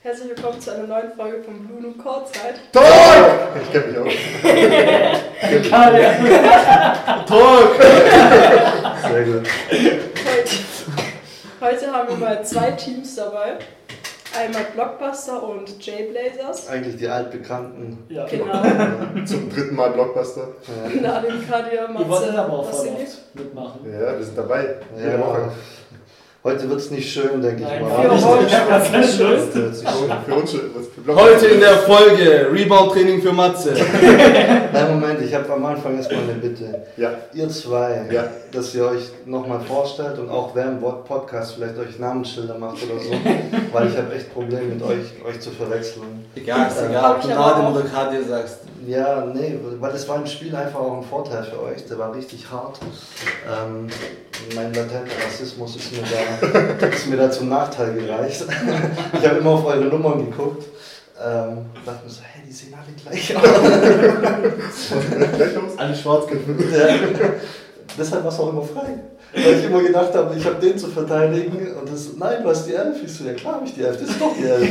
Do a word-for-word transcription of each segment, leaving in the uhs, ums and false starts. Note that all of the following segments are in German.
Herzlich willkommen zu einer neuen Folge von Blue Noon Courtside. Talk! Ich kenn mich auch. Talk! Sehr gut. Heute, heute haben wir mal zwei Teams dabei. Einmal Blockbuster und J-Blazers. Eigentlich die altbekannten. Ja. Genau. Zum dritten Mal Blockbuster. Ja. Nadim, Kadir, Matze. Wir wollen aber auch voll Vassili. oft mitmachen. Ja, wir sind dabei. Jede Ja. Woche. Heute wird es nicht schön, denke ich Nein, mal. für uns heute nicht. wird's nicht schön. Heute wird's nicht schön. Für uns, was für Blockbuster. Heute in der Folge Rebound-Training für Matze. Nein, Moment, ich habe am Anfang erstmal eine Bitte. Ja. Ihr zwei, Ja. dass ihr euch nochmal vorstellt und auch während dem Podcast vielleicht euch Namensschilder macht oder so, weil ich habe echt Probleme mit euch, euch zu verwechseln. Egal, ist Ja. egal, ob Ich du aber Nadim auch. oder Kadir sagst. Ja, nee, weil das war im Spiel einfach auch ein Vorteil für euch, der war richtig hart. Ähm, mein latenter Rassismus ist mir da, ist mir da zum Nachteil gereicht. Ich habe immer auf eure Nummern geguckt. Ähm, dachte mir so, hey, die sehen alle gleich aus. Alle schwarz gefüllt. Ja. Deshalb war es auch immer frei. Weil ich immer gedacht habe, ich habe den zu verteidigen und das, nein, du hast die Elf. Ich so, ja klar habe ich die Elf, das ist doch die Elf.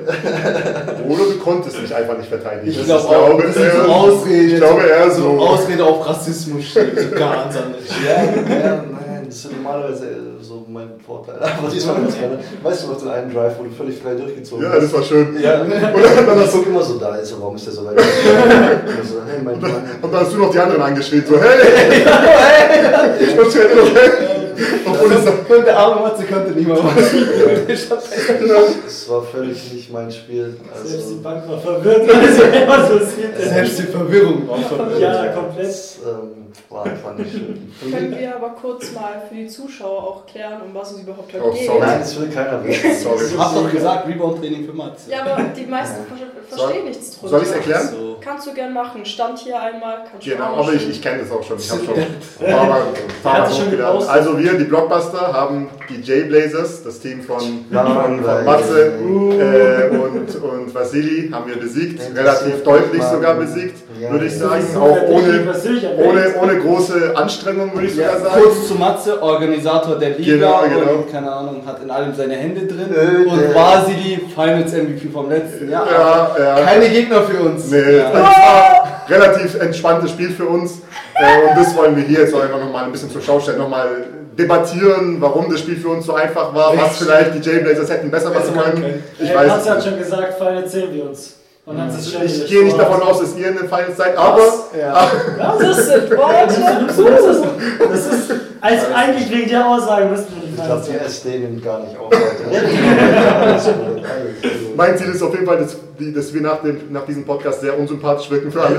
Oder du konntest mich einfach nicht verteidigen. Ich Das glaube ist, auch, glaube das ist eher- so Ausrede. Ich glaube eher so so. Ausrede auf Rassismus steht ganz anders. Ja, ja, nein, das ist normalerweise so mein Vorteil. Aber diesmal ganz gerne. Weißt du noch den einen Drive, wo du völlig frei durchgezogen Ja, hast? das war schön. Ja, und dann hast du immer so da, ist er, warum ist der so weit? Ich so, hey, mein Und dann, Mann. und dann hast du noch die anderen angeschrien, so hey! Ich muss ja immer hey! Obwohl es Und der arme Matze konnte nicht mal was. Das war völlig nicht mein Spiel. Selbst die Also, Bank war verwirrt, weil sie immer so passiert ist. Selbst die Verwirrung war verwirrt. Ja, komplett. das ähm, war einfach nicht schön. Können wir aber kurz mal für die Zuschauer auch klären, um was es überhaupt heute Oh, geht. sorry. Nein, das will keiner wissen. Sorry. Ich hab doch gesagt, Rebound-Training für Matze. Ja, aber die meisten ver verstehen nichts drunter. Soll ich es erklären? So. Kannst du gern machen. Stand hier einmal, kannst du Genau, auch aber ich, stehen. ich kenne das auch schon. Ich habe schon ein paar Mal, ein paar Er Mal hat sich schon hochgeladen. gepostet. Also wir, die Blockbuster, haben die J-Blazers, das Team von, von, von Matze äh, und, und Vassili, haben wir besiegt. Relativ deutlich sogar besiegt, würde ich sagen. Auch ohne, ohne, ohne große Anstrengung, würde ich Ja, sogar sagen. kurz zu Matze, Organisator der Liga Genau, genau. und keine Ahnung, hat in allem seine Hände drin. Äh, und der- Vasili, Finals M V P vom letzten Jahr. Ja, ja. Keine Gegner für uns. Nee, Ja. das war ein relativ entspanntes Spiel für uns. Äh, und das wollen wir hier jetzt auch einfach nochmal ein bisschen zur Schau stellen, nochmal debattieren, warum das Spiel für uns so einfach war, was vielleicht die J-Blazers hätten besser machen können. Ich weiß Matze hat es schon nicht. gesagt, Fall erzählen wir uns. Und dann ist es schon Ich wieder gehe nicht Spaß. davon aus, dass ihr in den Finals seid, aber Ja. Das sind Worte. Das ist, also eigentlich wegen der Aussage müssten wir die Ich glaube, Fans die S D nimmt gar nicht auf heute. Alles gut, alles gut. mein Ziel ist auf jeden Fall, dass, die, dass wir nach, dem, nach diesem Podcast sehr unsympathisch wirken für alle.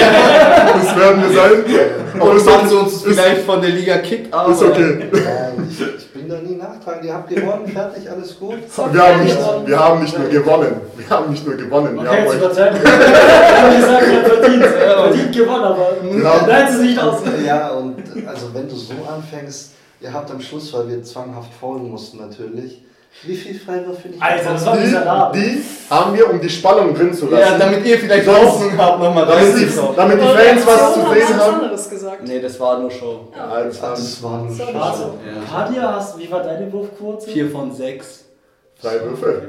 Das werden wir sein. Aber Und ist Matze okay. uns vielleicht von der Liga kickt, aber Ist okay. Nein, ich, ich bin da nie nachtragend. Ihr habt gewonnen, fertig, alles gut. Wir haben, nicht, wir haben nicht nur gewonnen. Wir haben nicht nur gewonnen. Wir Okay, haben jetzt euch, übertreiben wir. Wir haben gesagt, wir haben verdient. Verdient gewonnen, aber Ja. nein, es ist nicht aus. Ja, und also wenn du so anfängst, ihr habt am Schluss, weil wir zwanghaft faulen mussten natürlich, wie viel Freiwürfe nicht? Alter, das war die, miserabel. die haben wir, um die Spannung drin zu lassen. ja, damit ihr vielleicht Hoffnung habt, nochmal damit, die, reinzuschauen. damit die Aber Fans was Reaktion zu haben sehen was haben. anderes gesagt. Nee, das war nur Show. Ja, das waren Das war nur Sorry. Warte, Ja. Kadia, hast, wie war deine Wurfquote? vier von sechs. Freiwürfe.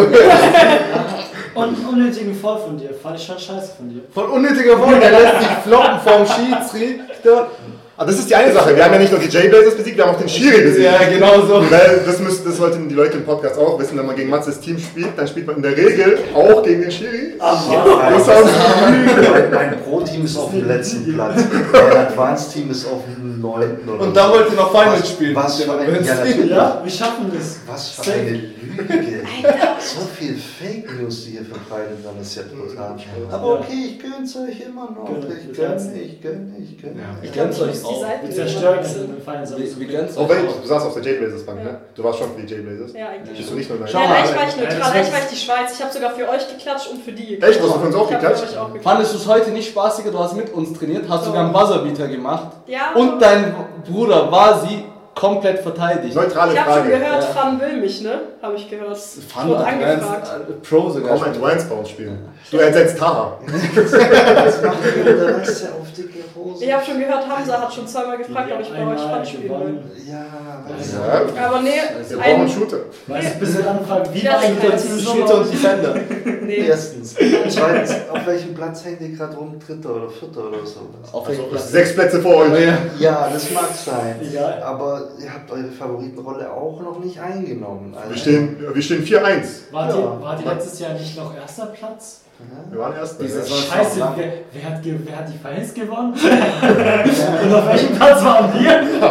Und einen unnötigen Foul von dir. Fand ich schon scheiße von dir. Von unnötiger Folge, der lässt sich floppen vom Schiedsrichter. Ah, das ist die eine Sache. Wir haben ja nicht nur die J-Blazers besiegt, wir haben auch den Schiri besiegt. Ja, genau so. Weil das, müssen, das sollten die Leute im Podcast auch wissen, wenn man gegen Matzes Team spielt, dann spielt man in der Regel auch gegen den Schiri. Ach, Das haben mein, mein Pro-Team ist auf dem letzten Platz. Mein Advanced-Team ist auf dem neunten oder Und da so. wollt ihr noch Finals Was- spielen. Was für ein, Wenn's- ja, natürlich. Ja, wir schaffen das. Was für Safe. eine Lüge. So viel Fake News, die hier verbreitet werden, ist ja brutal. Aber okay, ich gönn's euch immer noch. Gönn, Ich wir gönn's. gönne, ich gönne, ich gönne. Ja, ich Ich glaube, gönn's ich euch muss die auch. Seite Wir wieder zerstören wechseln. den Feind. Wir, wir gönn's Oh, euch wait, auch. du saßt auf der J-Blazers-Bank, Ja. ne? Du warst schon für die J-Blazers. Ja, eigentlich. Bist du nicht nur nein? Schau Ja, mal. eigentlich war ich Ja, neutral, das eigentlich ist- war ich die Schweiz. Ich habe sogar für euch geklatscht und für die. Echt? Hast du für uns auch Ich habe für geklatscht? euch auch geklatscht. Fandest du es heute nicht spaßiger? Du hast mit uns trainiert, hast So. sogar einen Buzzerbeater gemacht. Ja. Und dein Bruder Vasi komplett verteidigt. Neutrale Ich habe Frage. schon gehört, Ja. Fan will mich, ne? Habe ich gehört. Fun Wurde Advanced angefragt. Pro sogar. Komm, Advanced bei uns spielen. Du ersetzt Taha. Das macht der Rest ja auf dicke Hose. Ich habe schon gehört, Hamza hat schon zweimal gefragt, ob ich bei euch Fan spielen will. Ja, weißt du. Ja, Aber nee, wir brauchen einen ein, Shooter. Weißt du, bis wir anfangen, wie Ja, war eigentlich der kein Saison? Shooter und Defender. nee. Erstens. Zweitens, auf welchem Platz hängt ihr gerade rum? Dritter oder Vierter oder sowas? Auf Also welchem Platz? sechs Plätze vor euch. Ja. Ja, das mag sein. Egal. Aber ihr habt eure Favoritenrolle auch noch nicht eingenommen. Also, Wir stehen, wir stehen vier eins. Wart, Ja. ihr, wart ihr letztes Jahr nicht noch erster Platz? Wir waren erst. Diese Ja. Saison- Scheiße, wer, wer, hat, ge- wer hat die Finals gewonnen? Und auf welchem Platz waren wir?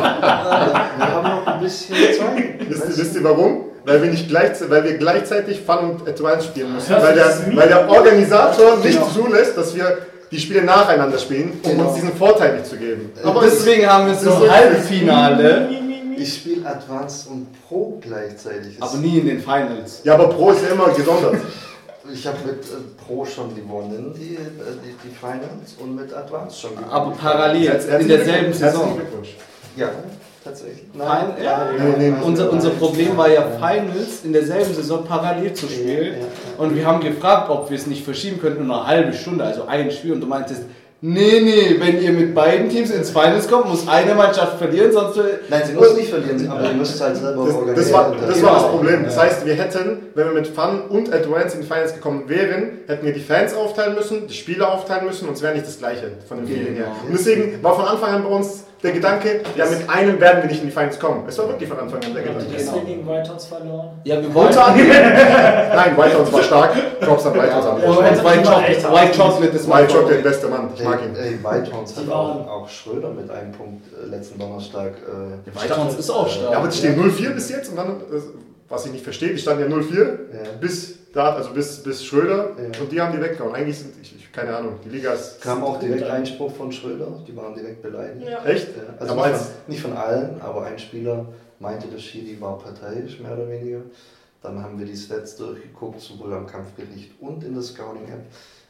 Wir haben noch ein bisschen Zeit. Wisst, Weißt ihr- du? wisst ihr warum? Weil wir, nicht gleich, weil wir gleichzeitig Fun und Advanced spielen müssen. Ja, Weil das ist der, mies. weil der Organisator nicht Genau. zulässt, dass wir die Spiele nacheinander spielen, um Genau. uns diesen Vorteil nicht zu geben. Aber Deswegen haben wir so ist ein so- Halbfinale, Ich spiele Advanced und Pro gleichzeitig. aber nie in den Finals. Ja, aber Pro ist ja immer gesondert. Ich habe mit äh, Pro schon gewonnen, die, äh, die, die Finals, und mit Advanced schon gewonnen. Aber parallel, Herzlichen in derselben Glückwunsch. Saison. Herzlichen Glückwunsch. Ja, tatsächlich. Nein, ja. Nee, nee, Unser, unser Problem war ja, Finals in derselben Saison parallel zu spielen. Ja, ja, ja. Und wir haben gefragt, ob wir es nicht verschieben könnten, nur eine halbe Stunde, also ein Spiel. Und du meintest, nee, nee, wenn ihr mit beiden Teams ins Finals kommt, muss eine Mannschaft verlieren, sonst... Nein, sie muss nicht verlieren, aber ihr müsst halt selber Das, organisieren. das, war, das war das Problem. Das Ja. heißt, wir hätten, wenn wir mit Fun und Advance in die Finals gekommen wären, hätten wir die Fans aufteilen müssen, die Spieler aufteilen müssen, und es wäre nicht das Gleiche von dem Feeling her. Und deswegen war von Anfang an bei uns der Gedanke, ja, mit einem werden wir nicht in die Finals kommen. Es war wirklich von Anfang an der Habt ihr Gedanke. deswegen gegen Whitehorns verloren? Ja, wir wollten... Unter anderem. Nein, Whitehorns war stark. Props an Whitehorns an. Ja, Und White White Chocolate, echt White Chocolate ist White mein Chocolate, der Favorit. beste Mann. Ich mag ihn. Ey, Whitehorns hat Die auch, waren- auch Schröder mit einem Punkt äh, letzten Donnerstag. Äh, Whitehorns ist auch stark. Ja, aber die stehen null vier bis jetzt, und dann, äh, was ich nicht verstehe, die standen ja null vier Ja. bis da, also bis, bis Schröder, Ja. und die haben die weggehauen. Eigentlich sind, ich, ich keine Ahnung, die Liga ist. kam auch direkt Einspruch von Schröder, die waren direkt beleidigt. Ja. Echt? Ja, also Aber nicht, als- von, nicht von allen, aber ein Spieler meinte, der Schiri war parteiisch, mehr oder weniger. Dann haben wir die Stats durchgeguckt, sowohl am Kampfgericht und in der Scouting-App.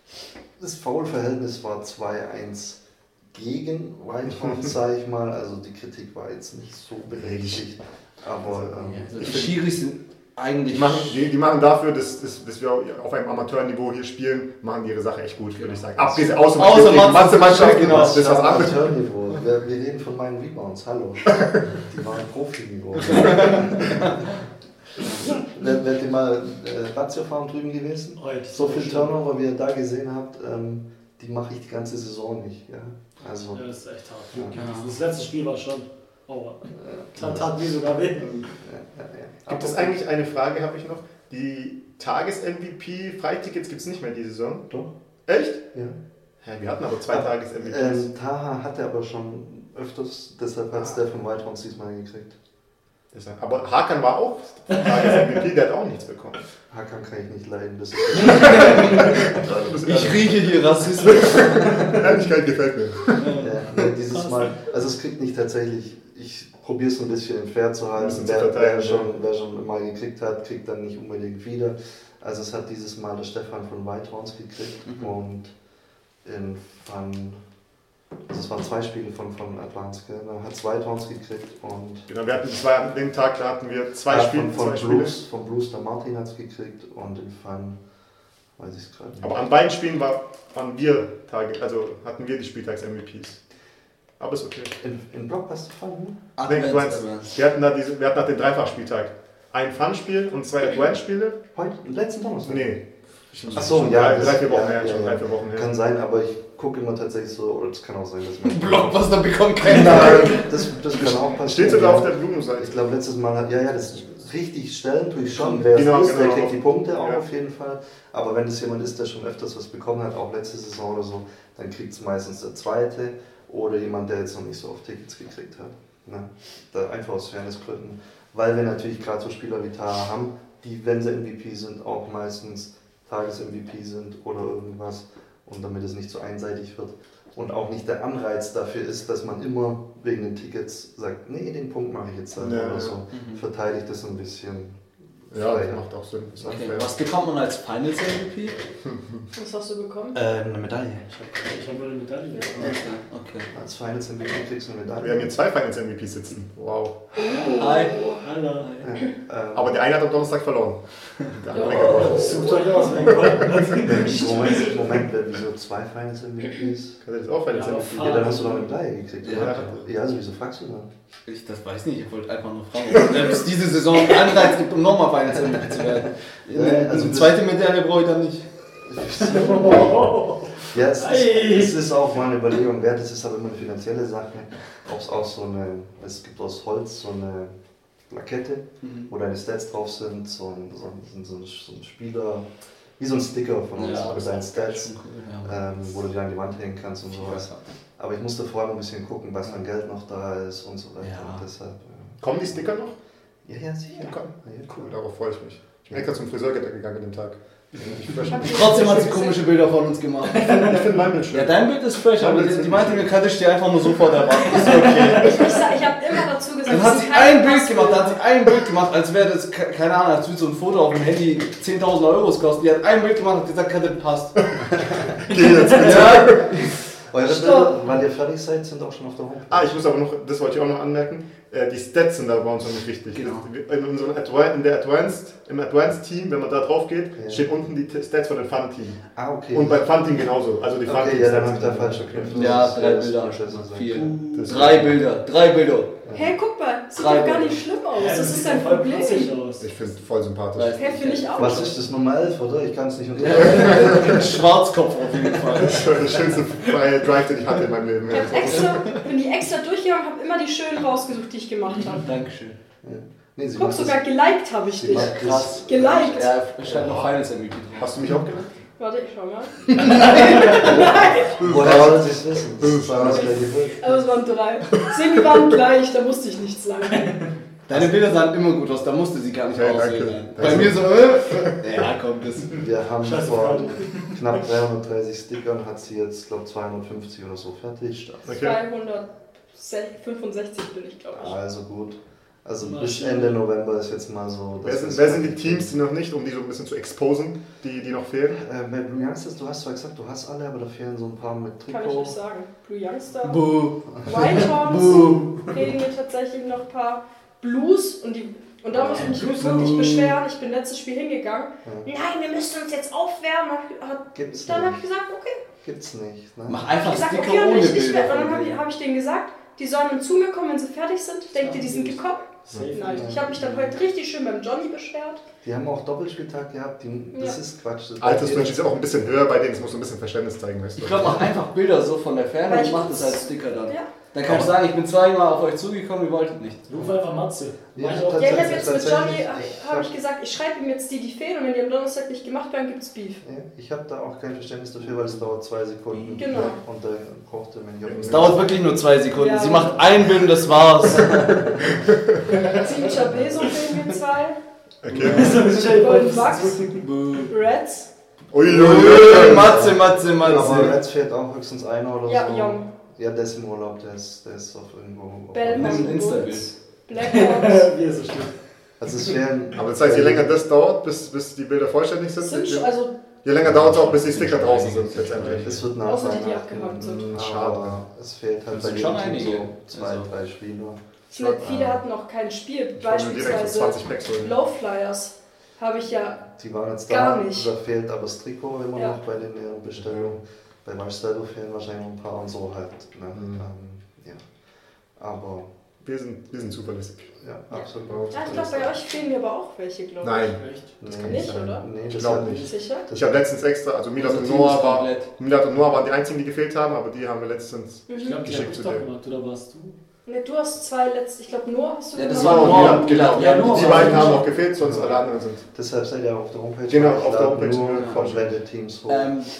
Das Foul-Verhältnis war zwei eins gegen Whitehorns, sage ich mal. Also die Kritik war jetzt nicht so berechtigt. Aber ähm, Also ich die find- Schiris sind eigentlich... Die machen, die, die machen dafür, dass, dass, dass wir auf einem Amateurniveau hier spielen, machen die ihre Sache echt gut, würde ich sagen. Abgesehen außer Außer gegen Matze- manche Mannschaften, genau. das ist was anderes. Amateurniveau. Wir, wir reden von meinen Rebounds, hallo. Die waren Profiniveau. Wer- Werdet ihr mal äh, Lazio Farm drüben gewesen? Heute. So viel Turnover, wie ihr da gesehen habt, ähm, die mache ich die ganze Saison nicht. Ja? Also, Ja, das ist echt hart. Ja. Das letzte Spiel war schon. Oh, äh, tat, tat mir sogar weh. ja, ja, ja. Gibt es eigentlich eine Frage, habe ich noch? Die Tages-M V P-Freitickets gibt es nicht mehr diese Saison. Doch, Echt? ja. Ja, wir hatten aber zwei Tages-M V Ps. Ähm, Taha hatte aber schon öfters, deshalb hat es der von Whitehorns diesmal gekriegt. Deshalb- Aber Hakan war auch Tages-M V P, der hat auch nichts bekommen. Hakan kann ich nicht leiden. Das Ich rieche hier Rassismus. Ehrlichkeit gefällt mir. Ja, nee, dieses Mal, also es kriegt nicht tatsächlich, ich probiere es ein bisschen fair zu halten, bisschen zu wer, verteilen, wer, schon, ja. wer schon mal gekriegt hat, kriegt dann nicht unbedingt wieder. Also es hat dieses Mal der Stefan von Whitehorns gekriegt Mhm. und in Fun, also es waren zwei Spiele von, von Advance, gell? Dann hat es Whitehorns gekriegt und Genau, wir hatten zwei, an dem Tag, da hatten wir zwei ja, Spiele. von, von, zwei Spiele. Blues, von Blues der Martin hat es gekriegt und in Fun, weiß ich es gerade nicht. Aber an beiden Spielen war, waren wir Tage, also hatten wir die Spieltags-M V Ps. Aber ist okay. in, in Blockbuster Fun? Nee, du meinst, wir hatten da diese, wir hatten nach den Dreifachspieltag. Ein Fun-Spiel und zwei Advance-Spiele. Heute, letzten Donnerstag? Nee. Ach so, Schon ja. Drei, das- drei, vier Wochen ja, her, ja, schon ja. drei, vier Wochen her. Kann sein, aber ich gucke immer tatsächlich so, oder es kann auch sein, dass man. Blockbuster bekommt keinen Nein, das, das kann auch passieren. Steht sogar ja. auf der Blumenseite. Ich glaube, letztes Mal hat, ja, ja, das richtig stellen tue ich schon. Wer Genau, es ist, genau. der kriegt die Punkte auch Ja. auf jeden Fall. Aber wenn es jemand ist, der schon öfters was bekommen hat, auch letzte Saison oder so, dann kriegt es meistens der Zweite oder jemand, der jetzt noch nicht so oft Tickets gekriegt hat. Ne? Da einfach aus Fairnessgründen. Weil wir natürlich gerade so Spieler wie Taha haben, die, wenn sie M V P sind, auch meistens Tages-M V P sind oder irgendwas. Und damit es nicht so einseitig wird. Und auch nicht der Anreiz dafür ist, dass man immer wegen den Tickets sagt, nee, den Punkt mache ich jetzt halt Ja, oder ja. so. Mhm. Verteidigt das ein bisschen. Ja, das macht auch Sinn. Das Okay. fair. Was bekommt man als Finals M V P? Was hast du bekommen? Äh, eine Medaille. Ich habe eine Medaille bekommen. Okay. Als Finals M V P kriegst du eine Medaille. Wir haben hier zwei Finals M V Ps sitzen. Wow. Hi. Alter. Ja, ähm, Aber der eine hat am Donnerstag verloren. Der andere gewonnen. Sucht euch aus, mein Gott. Moment, Moment, wieso zwei Finals M V Ps? Hat er das auch Finals Ja, M aber V P? Ja, dann hast du doch eine Medaille gekriegt. Ja. oder? Ja, also wieso fragst du dann? Ich das weiß nicht, ich wollte einfach nur fragen. Ob es diese Saison einen Anreiz gibt, um nochmal Finals M V P zu werden. Ja, also Eine zweite Medaille brauche ich dann nicht. Ja, es Ei. ist, es ist auch mal eine Überlegung wert, es ist aber immer eine finanzielle Sache. Ob es auch so eine, es gibt aus Holz so eine Plakette, Mhm. wo deine Stats drauf sind, so ein, so ein, so ein, so ein Spieler, wie so ein Sticker von uns Ja, mit deinen Stats, Schon cool, ja. ähm, wo du dir an die Wand hängen kannst und sowas. Aber ich musste vorher noch ein bisschen gucken, was an Geld noch da ist und so weiter. Ja. Und deshalb, äh, Kommen die Sticker noch? ja, ja, sicher. Ja, komm. Ja, Cool, darauf freue ich mich. Ich bin extra zum Friseur gegangen an dem Tag. Ich Trotzdem hat sie komische Bilder von uns gemacht. finde mein Bild schön. Ja, dein Bild ist fresh, aber Mein die, Bild die meinte mir, kann ich dir einfach nur so vor der Wand. Ist okay. Ich, ich, sag- ich habe immer dazu gesagt, Dann das hat sind sie keine ein Bild Passbilder. gemacht, dann hat sie ein Bild gemacht, als wäre das, ke- keine Ahnung, als würde so ein Foto auf dem Handy zehntausend Euro kosten. Die hat ein Bild gemacht und hat gesagt, das passt. Geh jetzt bitte. Ja, Eure Stopp. Bilder, wann ihr fertig seid, sind auch schon auf der Homepage. Ah, ich muss aber noch, das wollte ich auch noch anmerken, äh, die Stats sind da bei uns noch nicht richtig. Genau. In, unserem Adva- in der Advanced, im Advanced Team, wenn man da drauf geht, Ja. steht unten die T- Stats von dem Fun-Team. Ah, okay. Und beim Fun-Team genauso. Also die okay, Fun-Team ja, dann habe ich da falsch sind verknüpft. Ja, Das- drei das Bilder. muss besser sein. Vier. Das- Drei Bilder, drei Bilder. Hey, guck mal, sieht Drei doch gar Bilder. nicht schlimm aus. Ja, Das ist sieht ein voll Problem. putzig aus. Ich finde es voll sympathisch. Weiß Hey, finde ich auch. Was ist das, Nummer elf, oder? Ich kann es nicht unterscheiden. Schwarzkopf auf jeden Fall. Das war der schönste freie Drive, den ich hatte in meinem Leben. Ich hab extra, bin die extra durchgegangen, habe immer die schönen rausgesucht, die ich gemacht habe. Dankeschön. Ja. Nee, sie Guck, macht sogar das- geliked habe ich sie dich. macht das- Krass. Geliked. Ja, es scheint noch Finals M V P drauf. Hast du mich auch genannt? Warte, ich schau mal. Woher soll sie es wissen? Das war das gleiche Bild. Aber es waren drei. Semi waren gleich, da musste ich nichts sagen. Deine Bilder sahen immer gut aus, da musste sie gar nicht Okay, aussehen. danke. Bei mir so, äh, ja komm, das. Wir haben Scheiße, vor Frage. knapp dreihundertdreißig Stickern, hat sie jetzt, glaube ich, zweihundertfünfzig oder so fertig. Okay. zweihundertfünfundsechzig bin ich, glaube ich. Also gut. Also Na, bis schön. Ende November ist jetzt mal so. Wer dass sind, das- wer sind die Teams, die noch nicht, um die so ein bisschen zu exposen, die, die noch fehlen? Äh, bei Blue Youngsters, du hast zwar gesagt, du hast alle, aber da fehlen so ein paar mit Kann ich Trikot. nicht sagen. Blue Youngster, Buh. Whitehorns, Buh. fehlen mir tatsächlich noch ein paar Blues und die. Und da muss ich mich wirklich beschweren. Ich bin letztes Spiel hingegangen. Ja. Nein, wir müssen uns jetzt aufwärmen. Hat- Gibt's Dann habe ich nicht. gesagt, okay. Gibt's nicht. Ne? Mach Ich einfach gesagt, Sticker okay, dann ohne will ich nicht Bilder. mehr. Und dann von habe ich, denen. hab ich denen gesagt, die sollen zu mir kommen, wenn sie fertig sind. Denkt ihr, die sind gekommen? Safe. Nein. Ich habe mich dann heute richtig schön beim Johnny beschwert. Die haben auch Doppelspieltag gehabt. Die, das Ja. ist Quatsch. Das Altersdurchschnitt ist ja auch ein bisschen höher bei denen, es muss so ein bisschen Verständnis zeigen, weißt du? Ich glaube, mach einfach Bilder so von der Ferne Weil und ich mach das guck's- als Sticker dann. Ja. Dann kann ich sagen, ich bin zweimal auf euch zugekommen, ihr wolltet nicht. Ruf einfach Matze. Ja, Mach ich auch. Ja, ich habe Tatsächlich, jetzt mit tatsächlich. Johnny, Ich habe hab- ich gesagt, ich schreibe ihm jetzt die, die fehlen und wenn die am Donnerstag nicht gemacht werden, gibt es Beef. Ja, ich habe da auch kein Verständnis dafür, weil es dauert zwei Sekunden. Genau. Und da brauchte man ja. Es dauert wirklich nur zwei Sekunden. Ja. Sie macht ein Bild und das war's. Team Chabeso fehlen mir zwei, Okay. Bist du sicher, ihr Golden wollt Bucks, Buh. Reds, Uiuiui. Matze, Matze, Aber Matze. Reds fehlt auch höchstens einer oder ja, so. Young, Ja, der ist im Urlaub, der ist, der ist auf irgendwo. auf- Belmont Nimm ein Insta-Bild. Bulls, Blackhawks. Wie ist es schlimm? Also es fehlen. Aber das heißt, je länger das dauert, bis, bis die Bilder vollständig sind, Sind je, schon, also je länger dauert es auch, bis die Sticker draußen sind letztendlich. Es wird nach Außer die, die Weihnachten, abgehakt sind. mm, Schade. Aber es fehlt halt Das bei sind jedem schon Team einige. so zwei, Also. drei Spieler. viele, viele hatten noch kein Spiel. Ich wollte mir direkt so Beispielsweise zwanzig Packs holen. Lowflyers habe ich ja. Die waren jetzt Gar da, nicht. da fehlt aber das Trikot immer Ja. noch bei den äh, Bestellungen. Bei Marcelo fehlen wahrscheinlich noch ein paar und so halt. Ne? Mhm. Ähm, ja. Aber Wir sind, wir sind zuverlässig. ja, absolut. Ja, ich glaube, bei euch fehlen mir aber auch welche, glaube ich. Nein, Echt? das Nee, kann nicht, nicht sein. oder? Nee, Ich das glaub hat nicht. Sicher? Ich habe letztens extra, also Milat Unser und Team Noah ist war, komplett. Milat und Noah waren die einzigen, die gefehlt haben, aber die haben wir letztens. Ich Mhm. glaube, die Geschickt hab ich zu doch dir. gemacht, oder warst du? Ne, du hast zwei letzte, ich glaube, Noah hast du Ja, das gemacht. war Noah, Noah. ja, genau. Ja, Noah. Die beiden haben noch gefehlt, sonst alle anderen sind. Deshalb seid ihr auf der Homepage. Genau, Ich auf der lade Homepage, Nur ja. komplette Teams hoch. Ähm,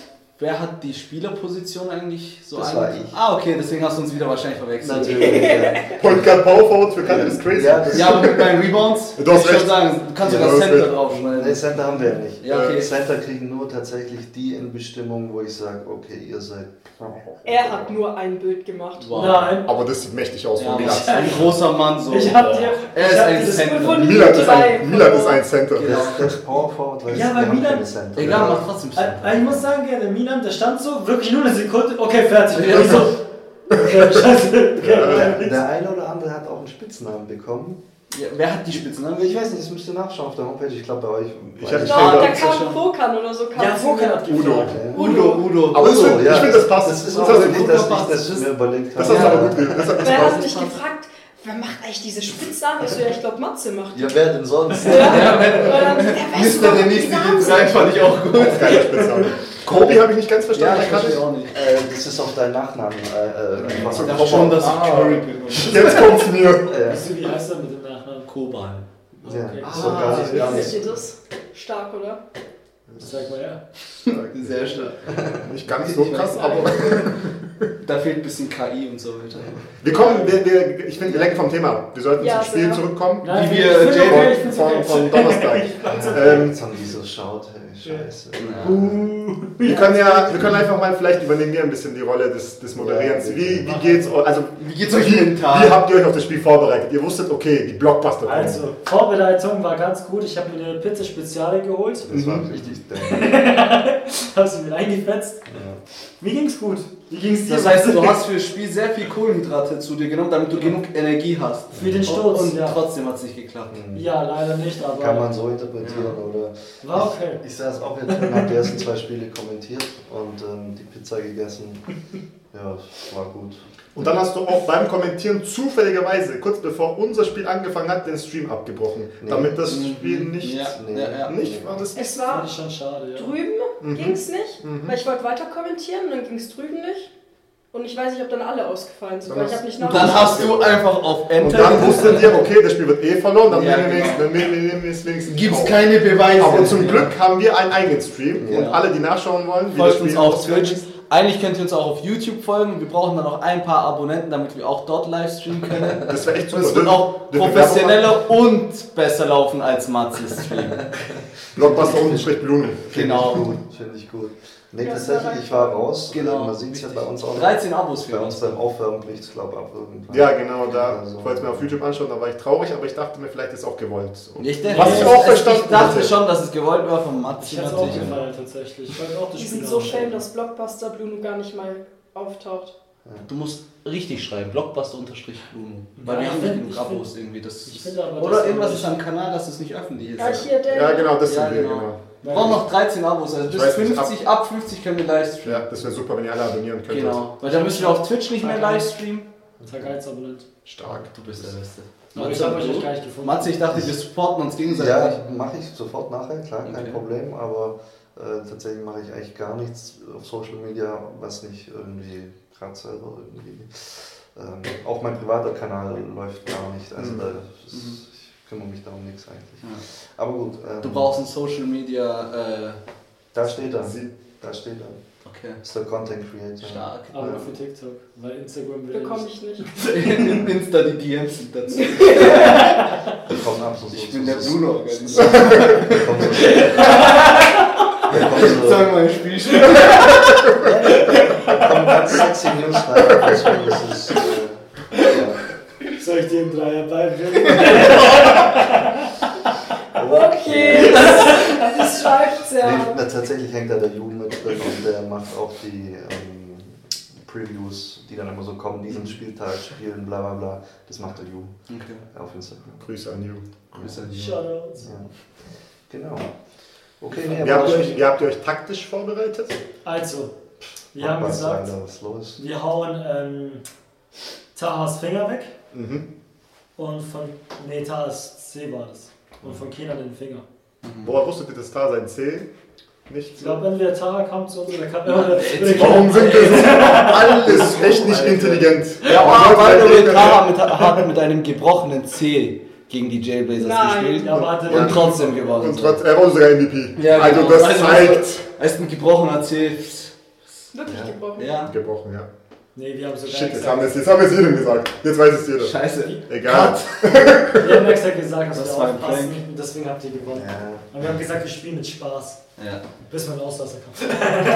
wer hat die Spielerposition eigentlich so Das ein- war ich. Ah, okay, deswegen hast du uns wieder wahrscheinlich verwechselt. Natürlich, ja. Point Guard Power Forward für Kanada ist crazy. Ja, das Ja, aber mit meinen Rebounds, Du hast ich recht. schon sagen, du kannst Ja, sogar du hast Center recht. draufschneiden. Nee, Center haben wir ja nicht. Ja, okay. Center kriegen nur tatsächlich die in Bestimmung, wo ich sage, okay, ihr seid... Er hat nur ein Bild gemacht. Wow. Nein. Aber das sieht mächtig aus Ja, von aber Milan. ist ein großer Mann so. Ich hab dir. Er ich ist hab ein dir das Center. von Milan ist drei ein, Milan ist ein Center. Genau. Das, das Power Forward, weil Ja, wir weil haben Milan- keine Center. Egal, mach trotzdem Äh, Center. Ich muss sagen, der Milan, der stand so wirklich nur eine Sekunde. Okay, fertig. Ja. Und ich so. Okay, scheiße. Okay, Der, der eine oder andere hat auch einen Spitznamen bekommen. Ja, wer hat die Spitznamen? Ich weiß nicht, das müsst ihr nachschauen auf der Homepage. Ich glaube bei euch. Ich hab- weiß Da, da Ja, kam Pokan oder so. kam Ja, zu Vorkan mir. hat Udo. gefragt. Udo, Udo. Aber das Udo, find- ich ja, finde, das passt. Das ist Das auch hast nicht, du dass gut ich gepasst. das mir überlegt Das habe. hast du aber gut gemacht. Das, das Wer hat passt. mich gefragt, wer macht eigentlich diese Spitznamen? Ich so, ja, ich glaube Matze macht die. Ja, wer denn sonst? Ja, und dann, wer weiß Mister überhaupt, der wie nächste die Namen geht rein, sind? fand ich auch gut. Geiler Spitzname. Kobe habe ich nicht ganz verstanden. Ja, ich der verstehe Karte. auch nicht. Äh, das ist auch dein Nachname. Äh, äh, einfach so Ich ein dachte schon, dass ich Ah. Curry bin. Jetzt kommt's mir. Äh, Weißt du, wie heißt er mit dem Nachnamen? Kobal. ja, Okay. so Ah, gar nicht, gar Wisst nicht. ihr das? Stark, oder? Sag mal ja. Sehr stark. Nicht ganz so krass, aber. Da fehlt ein bisschen K I und so weiter. Wir kommen, wir, wir, ich finde, wir lenken vom Thema ab. Wir sollten Ja, zum Spiel sehr. zurückkommen. Nein, Wie ich wir find's Jay- okay, ich find's Von, okay. von Donnerstag. ähm, Jetzt haben die so schaut, hey, scheiße. wir, können ja, wir können einfach mal, vielleicht übernehmen wir ein bisschen die Rolle des, des Moderierens. Ja, Wie, wie geht's euch? Also, Wie geht's euch wie, mental? wie habt ihr euch auf das Spiel vorbereitet? Ihr wusstet, okay, die Blockbuster kommen. Also, Vorbereitung war ganz gut. Ich habe mir eine Pizza Speziale geholt. Das war Mhm. richtig dumm. Hab sie mir eingefetzt. Ja. Mir ging's gut. Wie ging's dir? Das heißt, du hast für das Spiel sehr viel Kohlenhydrate zu dir genommen, damit du genug Energie hast. Für den Sturz, Und ja. trotzdem hat es nicht geklappt. Ja, leider nicht, aber Kann man so interpretieren oder. war okay. Ich, ich saß auch jetzt und habe die ersten zwei Spiele kommentiert und ähm, die Pizza gegessen. Ja, es war gut. Und dann hast du auch beim Kommentieren zufälligerweise, kurz bevor unser Spiel angefangen hat, den Stream abgebrochen. Nee. Damit das Spiel nicht. Ja, Nee. ja, ja. Nicht? War das Es Fand war ich schon schade, ja. drüben, Mhm. ging es nicht, Mhm. weil ich wollte weiter kommentieren und dann ging es drüben nicht. Und ich weiß nicht, ob dann alle ausgefallen sind, Dann weil ich hast- habe nicht Und dann nachgeschaut. hast du einfach auf Und Enter dann wusstet ihr, okay, das Spiel wird eh verloren, dann Ja, nehmen wir genau. wenigstens- dann nehmen wir es wenigstens Gibt's auf. keine Beweise. Aber zum Ja. Glück haben wir einen eigenen Stream Ja. und alle, die nachschauen wollen, wie Folgt das uns Spiel auf ausgegangen Twitch. ist. Eigentlich könnt ihr uns auch auf YouTube folgen. Wir brauchen dann noch ein paar Abonnenten, damit wir auch dort live streamen können. Das wäre echt super. Und es wird auch Dürfen wir professioneller und besser laufen als Matzes Stream. Blockbuster unterstrich Blumen. Genau. Finde ich gut. Finde ich gut. Nee, Ja, das tatsächlich, war ich war raus. Genau. Man sieht es ja bei uns auch noch. dreizehn Abos Bei für uns uns. beim Aufwärmen bricht es, glaube ich, ab irgendwann. Ja, genau, da. Also, Ich wollte es mir auf YouTube anschauen, da war ich traurig, aber ich dachte mir, vielleicht ist es auch gewollt. Und Ich denke, Was ich auch verstanden Ich dachte hätte. schon, dass es gewollt war von Matze Ich hätte es auch natürlich. gefallen, tatsächlich. Ich wollte auch das Die Spiel sind so haben. shame, dass Blockbuster Bruno gar nicht mal auftaucht. Du musst richtig schreiben, Blockbuster-Blumen. Weil Ja, wir ich haben nicht find- genug ich Abos find- irgendwie. Das ich ist finde aber, oder das irgendwas war ist am Kanal, dass es nicht öffentlich ist. Ja, hier der. ja, genau, das Ja, sind wir, genau. genau. Wir brauchen noch dreizehn Abos, also Ich bis weiß nicht, fünfzig, ab fünfzig können wir live streamen. Ja, das wäre super, wenn ihr alle abonnieren könntet. Genau, weil dann müssen wir auf Twitch nicht mehr live streamen. Tag eins Abonnent. Stark. Du bist der Beste. Aber ich habe euch echt gar nicht gefunden. Matze, ich dachte, wir supporten uns gegenseitig. Ja, mache ich sofort nachher, klar, kein Okay. Problem, aber äh, tatsächlich mache ich eigentlich gar nichts auf Social Media, was nicht irgendwie gerade selber irgendwie. Ähm, auch mein privater Kanal läuft gar nicht, also Mhm. da ist, ich kümmere mich da um nichts eigentlich. Ja. Aber gut. Ähm, Du brauchst ein Social Media. Äh, Da steht er, Sie- da steht er. okay. Das ist der Content Creator. Stark. Aber nur für TikTok, weil Instagram will Bekomme ich. ich nicht. In Insta die D Ms sind dazu. Kommt ab, so, so, Ich so, bin der so, Bruno so, organisiert. kommt so, kommt so, Sag mal, Spielspiel. kommt ganz sexy News rein, deswegen ist es, äh, ja. Soll ich dir einen Dreier beibringen? Okay, das, das schreibt Nee, ja. na, tatsächlich hängt da der Juden mit drin und der macht auch die ähm, Previews, die dann immer so kommen, diesen Spieltag spielen, bla bla bla. Das macht der Juden Okay. auf Instagram. Grüße an You. Grüße an die. Shoutouts. Ja. Genau. Okay, nee, Wie habt, ihr euch, wie habt ihr euch taktisch vorbereitet? Also, wir haben gesagt, was los? wir hauen ähm, Tahas Finger weg Mhm. und von. Nee, Tahas C war das. Und von Kenan den Finger. Woher wusstet ihr, dass da sein C nicht Ich so? glaube, entweder Taha kam zu uns oder kam. Oder, oder Warum sind wir so? Alles echt nicht intelligent. Ja, aber Man sollte Manuel halt- Tara mit, hat mit einem gebrochenen C gegen die Jailblazers Nein. gespielt Ja, warte, und trotzdem gewonnen. Und trotz, er war sogar M V P. Ja, Also genau. das Also, zeigt. Er ist ein gebrochener C. Wirklich Ja. gebrochen. Ja. Gebrochen, ja. Nee, wir haben sogar Shit, jetzt extra, haben wir es jetzt haben wir es jedem gesagt. Jetzt weiß es jeder. Scheiße. Egal. wir haben extra gesagt, dass Das wir war ein aufpassen Prank. und deswegen habt ihr gewonnen. Ja. Und wir haben gesagt, wir spielen mit Spaß, Ja. bis man Auslasser kommt.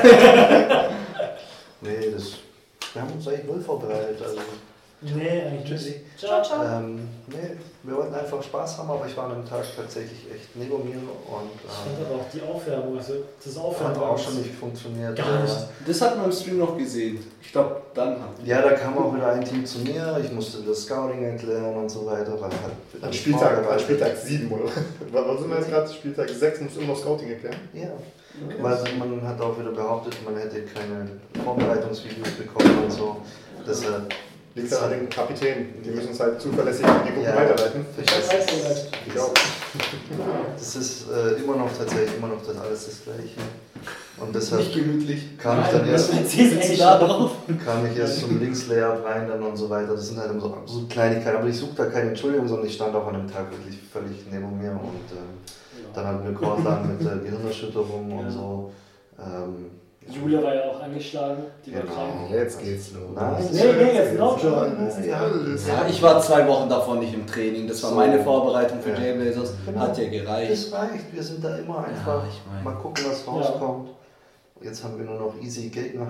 Nee, das. Wir haben uns eigentlich null vorbereitet. Also, Nee, eigentlich Tschüssi. nicht. Ciao, ciao. ähm, nee, wir wollten einfach Spaß haben, aber ich war an dem Tag tatsächlich echt neben mir und Ich fand ähm, aber auch die Aufwärmung, also das Aufwärmen hat war auch schon nicht funktioniert. Gar nicht. Das hat man im Stream noch gesehen. Ich glaube, dann hat Ja, da kam auch wieder ein Team zu mir, ich musste das Scouting erklären und so weiter. Weil halt wieder An nicht Spieltag, an vorbereitet. Spieltag sieben, oder? Was sind wir jetzt gerade? Spieltag sechs, musst du immer noch Scouting erklären? Ja, weil man hat auch wieder behauptet, man hätte keine Vorbereitungsvideos bekommen und so. Deshalb, Liegt ja an den Kapitänen. Die müssen es halt zuverlässig die Gruppen Ja. weiterleiten. Ich weiß nicht. Ich auch. das ist äh, immer noch tatsächlich immer noch das alles das Gleiche. Und deshalb nicht gemütlich. kam ich dann erst, Sie ist eigentlich da drauf. kam ich erst zum Linkslayout rein dann und so weiter. Das sind halt immer so, so Kleinigkeiten, aber ich suche da keine Entschuldigung, sondern ich stand auch an dem Tag wirklich völlig neben mir und ähm, dann hatten wir Kortland mit der Gehirnerschütterung und so. Ähm, Julia war ja auch angeschlagen, die war Genau. krank. Jetzt geht's los. Nein. Nee, nee, jetzt noch schon. Ja. Ja, ich war zwei Wochen davon nicht im Training. Das war So. meine Vorbereitung für Ja. J-Blazers. Genau. Hat ja gereicht. Das reicht, wir sind da immer einfach Ja, ich mein- mal gucken, was rauskommt. Jetzt haben wir nur noch easy Gegner.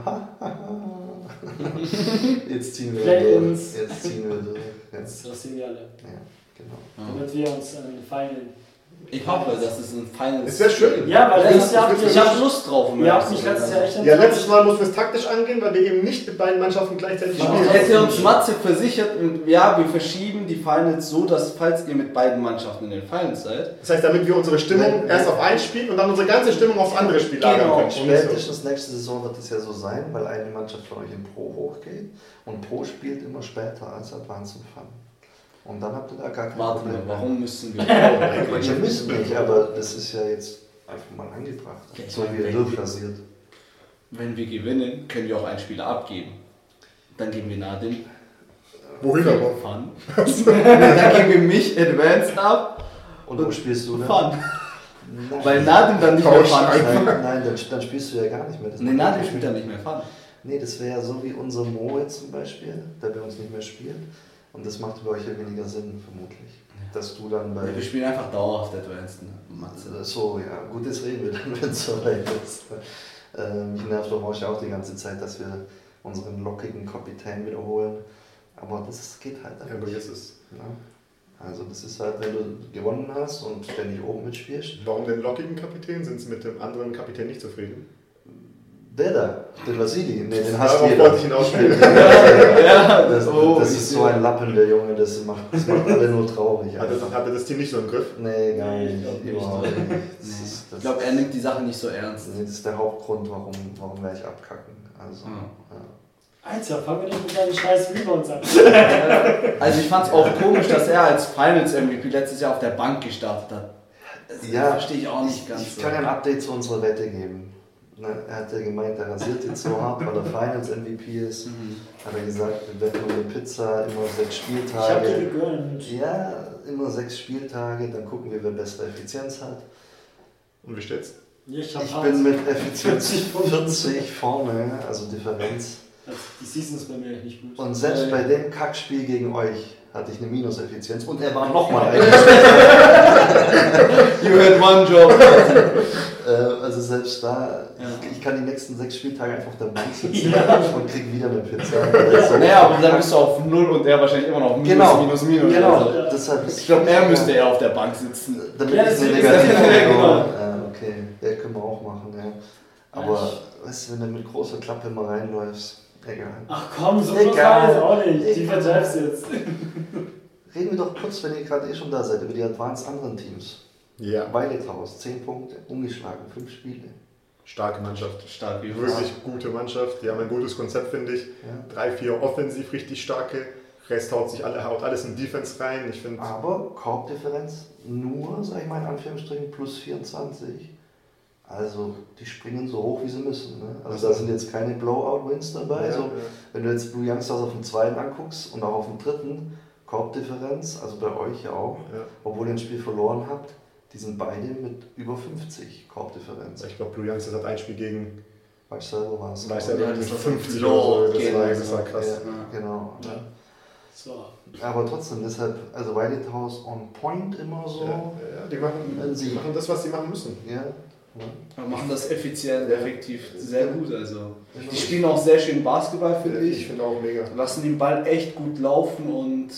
Jetzt ziehen wir durch. Play-ins. Jetzt ziehen wir durch. Ja, Das sind wir alle. ja genau. Ja. Damit wir uns an den Final. Ich hoffe, dass es ein Finals Es wäre schön. Ja, weil Ja, letztes Jahr habt ihr. ich habe Lust drauf. um Ihr ehrlich habt mich zu sein. letztes Jahr echt Ja, letztes Mal mussten wir es taktisch angehen, weil wir eben nicht mit beiden Mannschaften gleichzeitig Und spielen. hätte uns Matze versichert, ja, wir verschieben die Finals so, dass falls ihr mit beiden Mannschaften in den Finals seid, Das heißt, damit wir unsere Stimmung Wenn- erst auf ein Spiel und dann unsere ganze Stimmung aufs andere Spiel lagern Genau. können. Und nicht so. Spätestens nächste Saison wird es ja so sein, weil eine Mannschaft von euch in Pro hochgeht und Pro spielt immer später als Advanced und Fun. Und dann habt ihr da gar kein warte Problem mal, mehr. warum müssen wir... Ihr müsst nicht, aber das ist ja jetzt einfach mal angebracht. Ja, ich So meine, wie ihr wenn- durchrasiert. Wenn wir gewinnen, können wir auch einen Spieler abgeben. Dann geben wir Nadim Wohin aber? Fun. Dann geben wir mich Advanced ab Und wo spielst du denn? Fun. Nein. Weil Nadim dann nicht mehr Tausch Fun einfach. spielt. Nein, nein dann, dann spielst du ja gar nicht mehr. Das Nee, macht Nadim keinen spielt dann nicht mehr Fun. Nee, das wäre ja so wie unser Mo jetzt zum Beispiel, der bei uns nicht mehr spielt. Und das macht bei euch ja weniger Sinn, vermutlich. Dass du dann bei. Wir spielen einfach dauerhaft Advanced. Matze. So, ja, gut, jetzt reden wir dann, wenn es soweit ist. Ähm, mich nervt doch auch die ganze Zeit, dass wir unseren lockigen Kapitän wiederholen. Aber das geht halt Ja, einfach aber nicht. jetzt ist. Ja. Also, das ist halt, wenn du gewonnen hast und ständig oben mitspielst. Warum den lockigen Kapitän? Sind sie mit dem anderen Kapitän nicht zufrieden? Der da, den Vasili, nee, den hast Darauf jeder. wollte ich hinausspielen. Ja, Das, oh, das ich ist sehe. so ein Lappen, der Junge, das macht, das macht alle nur traurig. Hatte, einfach. hatte das Team nicht so im Griff? Nee, gar Nee, ich nicht. glaub nicht. Überhaupt nicht. Das Nee. ist, das, Ich glaube, er nimmt die Sache nicht so ernst. das ist der Hauptgrund, warum, warum werde ich abkacken. Also, Ja. ja. Alter, fangen wir nicht mit deinen scheiß Rebounds an. Also ich fand es auch komisch, dass er als Finals-M V P letztes Jahr auf der Bank gestartet hat. Das Ja, verstehe ich auch nicht Ich, ganz ich so. kann ja ein Update zu unserer Wette geben. Ne, er hat ja gemeint, er rasiert jetzt so hart, weil er Finals-M V P ist. Mhm. Hat er gesagt, wir wetten um eine Pizza, immer sechs Ich hab dir Spieltage. gegönnt. Ja, immer sechs Spieltage, dann gucken wir, wer bessere Effizienz hat. Und wie steht's? Ich, hab Ich Angst. bin mit Effizienz vierzig vorne, also Differenz. Also, die Season ist bei mir nicht gut. Und selbst Äh. bei dem Kackspiel gegen euch hatte ich eine Minuseffizienz und er war nochmal ein. You had one job. Äh, also selbst da, Ja. ich, ich kann die nächsten sechs Spieltage einfach auf der Bank sitzen Ja. und krieg wieder eine Pizza. Also, Naja, aber dann bist du auf null und er wahrscheinlich immer noch minus, Genau, minus, minus. genau. Also, Ja. Deshalb ist ich glaube, er müsste eher auf der Bank sitzen. Damit Ja, ich das eine ist- negative Ja, genau. Ja, okay, ja, können wir auch machen, ja. Aber weißt du, wenn du mit großer Klappe immer reinläufst, egal. Ach komm, so Egal. groß war jetzt auch nicht. Die Egal. vertreibst jetzt. Reden wir doch kurz, wenn ihr gerade eh schon da seid, über die Advanced anderen Teams. Ja. Violet House, zehn Punkte, ungeschlagen, fünf Spiele. Starke Mannschaft. Stark wie Wirklich gute Mannschaft. Die haben ein gutes Konzept, finde ich. Ja. Drei, vier offensiv richtig starke. Rest haut sich alle, haut alles in Defense rein. Ich finde. Aber Korbdifferenz nur, sag ich mal in Anführungsstrichen, plus vierundzwanzig. Also die springen so hoch, wie sie müssen. Ne? Also da sind jetzt keine Blowout-Wins dabei. Ja, also, ja. wenn du jetzt Blue Youngsters auf dem zweiten anguckst und auch auf dem dritten, Korbdifferenz, also bei euch ja auch, Ja. obwohl ihr ein Spiel verloren habt, die sind beide mit über fünfzig Korbdifferenz. Ich glaube, Blue Youngsters hat ein Spiel gegen Barcelona war es. Weiß ja, Ja, nicht das war fünfzig so oder so, das gehen, war, also. das war krass. Ja, genau. Ja. So. Aber trotzdem, deshalb, also Violet House on point immer so. Ja, ja, die, machen, Wenn die sie- machen das, was sie machen müssen. Ja. Wir machen das effizient, effektiv, sehr gut. Also. Ja. Die spielen auch sehr schön Basketball, finde Ich ich. finde auch mega. Lassen den Ball echt gut laufen und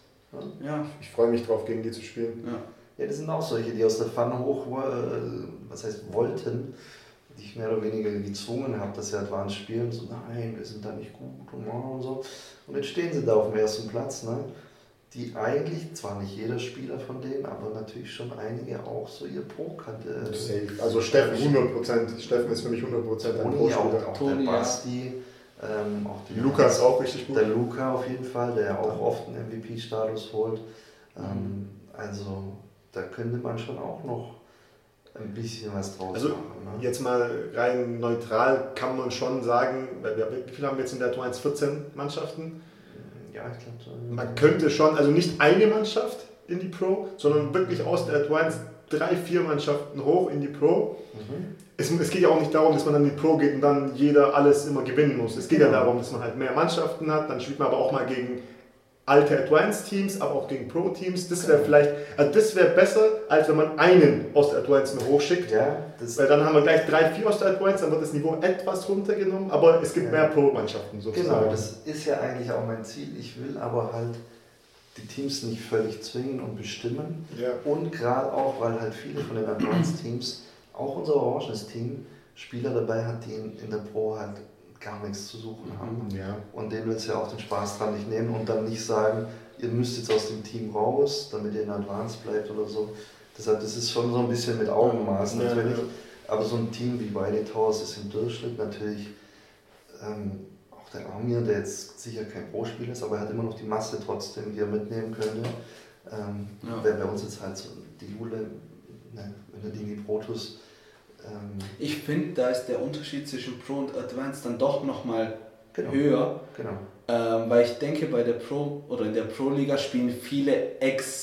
ja. Ich freue mich drauf, gegen die zu spielen. ja. Ja, das sind auch solche, die aus der Pfanne hoch, äh, was heißt wollten, die ich mehr oder weniger gezwungen habe, dass sie Advanced spielen. So, nein, wir sind da nicht gut und, und so. Und jetzt stehen sie da auf dem ersten Platz, ne? Die eigentlich, zwar nicht jeder Spieler von denen, aber natürlich schon einige auch so ihr Pro-Kante. Safe. Also Steffen hundert Prozent. Steffen ist für mich hundert Prozent ein Toni, auch, Pro-Spieler. auch Toni, der ja. Basti, ähm, auch der Lukas auch richtig gut. Der Luca auf jeden Fall, der ja auch oft einen M V P-Status holt. Ähm, also da könnte man schon auch noch ein bisschen was draus Also machen. Ne? jetzt mal rein neutral kann man schon sagen, weil wir, wie viele haben wir jetzt in der Tour eins? vierzehn Mannschaften? Ja, ich glaube so. Man könnte schon, also nicht eine Mannschaft in die Pro, sondern wirklich aus der Tour eins drei, vier Mannschaften hoch in die Pro. Mhm. Es, es geht ja auch nicht darum, dass man dann in die Pro geht und dann jeder alles immer gewinnen muss. Es geht ja Genau. darum, dass man halt mehr Mannschaften hat, dann spielt man aber auch mal gegen alte Advanced Teams, aber auch gegen Pro-Teams. Das wäre vielleicht, also das wäre besser, als wenn man einen aus der Advanced nur hochschickt. Ja, das Weil dann haben wir gleich drei, vier aus der Advanced, dann wird das Niveau etwas runtergenommen, aber es gibt Ja. mehr Pro-Mannschaften sozusagen. genau, das ist ja eigentlich auch mein Ziel. Ich will aber halt die Teams nicht völlig zwingen und bestimmen. Ja. Und gerade auch, weil halt viele von den Advanced Teams, auch unser Oranges Team, Spieler dabei hat, die in, in der Pro halt gar nichts zu suchen haben. Ja. Und denen willst du ja auch den Spaß dran nicht nehmen und dann nicht sagen, ihr müsst jetzt aus dem Team raus, damit ihr in Advanced bleibt oder so. Deshalb, das ist schon so ein bisschen mit Augenmaß Ja, natürlich. ja. Aber so ein Team wie Violet House ist im Durchschnitt natürlich ähm, auch der Amir, der jetzt sicher kein Pro-Spieler ist, aber er hat immer noch die Masse trotzdem, die er mitnehmen könnte. Ähm, Ja. Wäre bei uns jetzt halt so die Jule, ne, wenn er die Protus. Ähm, Ich finde, da ist der Unterschied zwischen Pro und Advanced dann doch nochmal genau, höher. genau. Ähm, weil ich denke, bei der Pro oder in der Pro-Liga spielen viele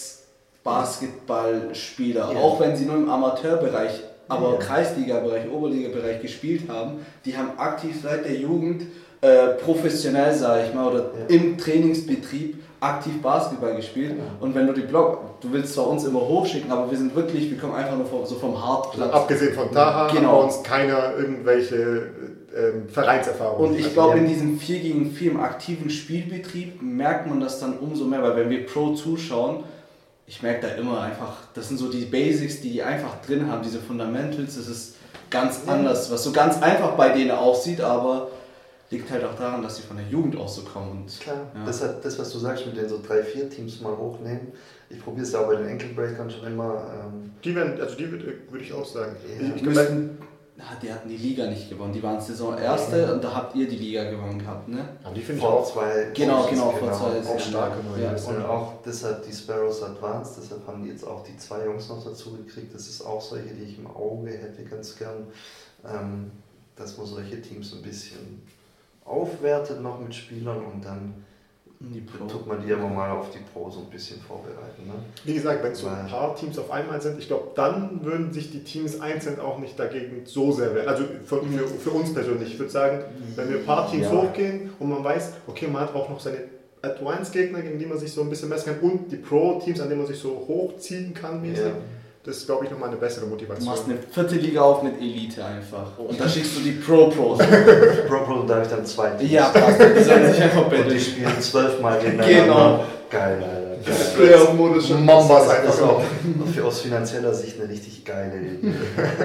Ex-Basketballspieler, Ja. auch wenn sie nur im Amateurbereich, aber Ja. Kreisliga-Bereich, Oberliga-Bereich gespielt haben, die haben aktiv seit der Jugend äh, professionell, sage ich mal, oder Ja. im Trainingsbetrieb aktiv Basketball gespielt. Ja. Und wenn du die Block, du willst zwar uns immer hochschicken, aber wir sind wirklich, wir kommen einfach nur vom, so vom Hartplatz. Abgesehen von Taha Genau. hat bei uns keiner irgendwelche ähm, Vereinserfahrungen. Und ich Also, glaube, ja. in diesem vier gegen vier im aktiven Spielbetrieb merkt man das dann umso mehr, weil wenn wir Pro zuschauen, ich merke da immer einfach, das sind so die Basics, die die einfach drin haben, diese Fundamentals, das ist ganz Ja. anders, was so ganz einfach bei denen aussieht, aber liegt halt auch daran, dass sie von der Jugend auch so kommen. Und, Klar, ja. das, hat, das was du sagst mit den so drei, vier Teams mal hochnehmen. Ich probiere es ja auch bei den Ankle-Breakern schon immer. Ähm, Die werden, also die würde würd ich auch sagen. Ja. Ich, ich, müssten, ah, die hatten die Liga nicht gewonnen, die waren Saison erste Ja. und da habt ihr die Liga gewonnen gehabt, ne? ja, die finde ich vor auch. zwei Genau, Saisons, genau, vor zwei Auch Saisons. starke neue Ja. Jungs, Und ja. auch deshalb die Sparrows Advanced, deshalb haben die jetzt auch die zwei Jungs noch dazu gekriegt. Das ist auch solche, die ich im Auge hätte ganz gern, ähm, dass man solche Teams ein bisschen aufwertet noch mit Spielern und dann Die Pro. tut man die ja mal auf die Pro so ein bisschen vorbereiten. Ne? Wie gesagt, wenn es so Weil- ein paar Teams auf einmal sind, ich glaube, dann würden sich die Teams einzeln auch nicht dagegen so sehr wehren. Also für, für, für uns persönlich. Ich würde sagen, wenn wir ein paar Teams Ja. hochgehen und man weiß, okay, man hat auch noch seine Advanced-Gegner, gegen die man sich so ein bisschen messen kann und die Pro-Teams, an denen man sich so hochziehen kann, mäßig. Ja. Das ist, glaube ich, nochmal eine bessere Du Motivation. machst eine vierte Liga auf mit Elite einfach. Und da schickst du die Pro-Pros. Pro Pro, da habe ich dann zwei Teams. Ja, passt. Die sollen sich einfach Und die betteln. spielen zwölfmal gegeneinander. Genau. Geil, Alter. Das ist Playoff-Modus schon Mambas Das einfach ist so. auch für, aus finanzieller Sicht eine richtig geile Idee.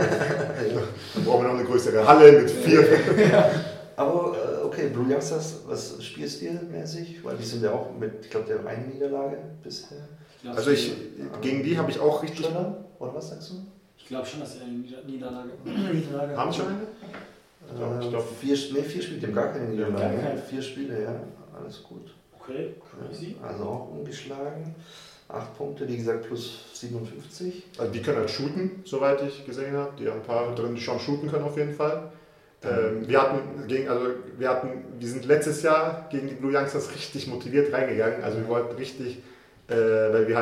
Dann brauchen wir noch eine größere Halle mit vier. Aber äh, okay, Blue Youngsters, was spielstilmäßig? Weil die sind ja auch mit, ich glaube, der haben eine Niederlage bisher. Also ich, gegen die habe ich auch richtig... Schneller? Oder was sagst du? Ich glaube schon, dass er eine Nieder- Niederlage, Niederlage Haben schon eine? Äh, ich glaub- vier, nee, vier Spiele, die haben gar keine Niederlage. Gar keine. Vier Spiele, ja, alles gut. Okay, crazy. Also auch ungeschlagen. Acht Punkte, wie gesagt, plus siebenundfünfzig. Also die können halt shooten, soweit ich gesehen habe. Die haben ein paar drin, die schon shooten können auf jeden Fall. Ähm, wir hatten gegen, also wir hatten, wir sind letztes Jahr gegen die Blue Youngsters richtig motiviert reingegangen. Also wir wollten richtig, äh, weil wir halt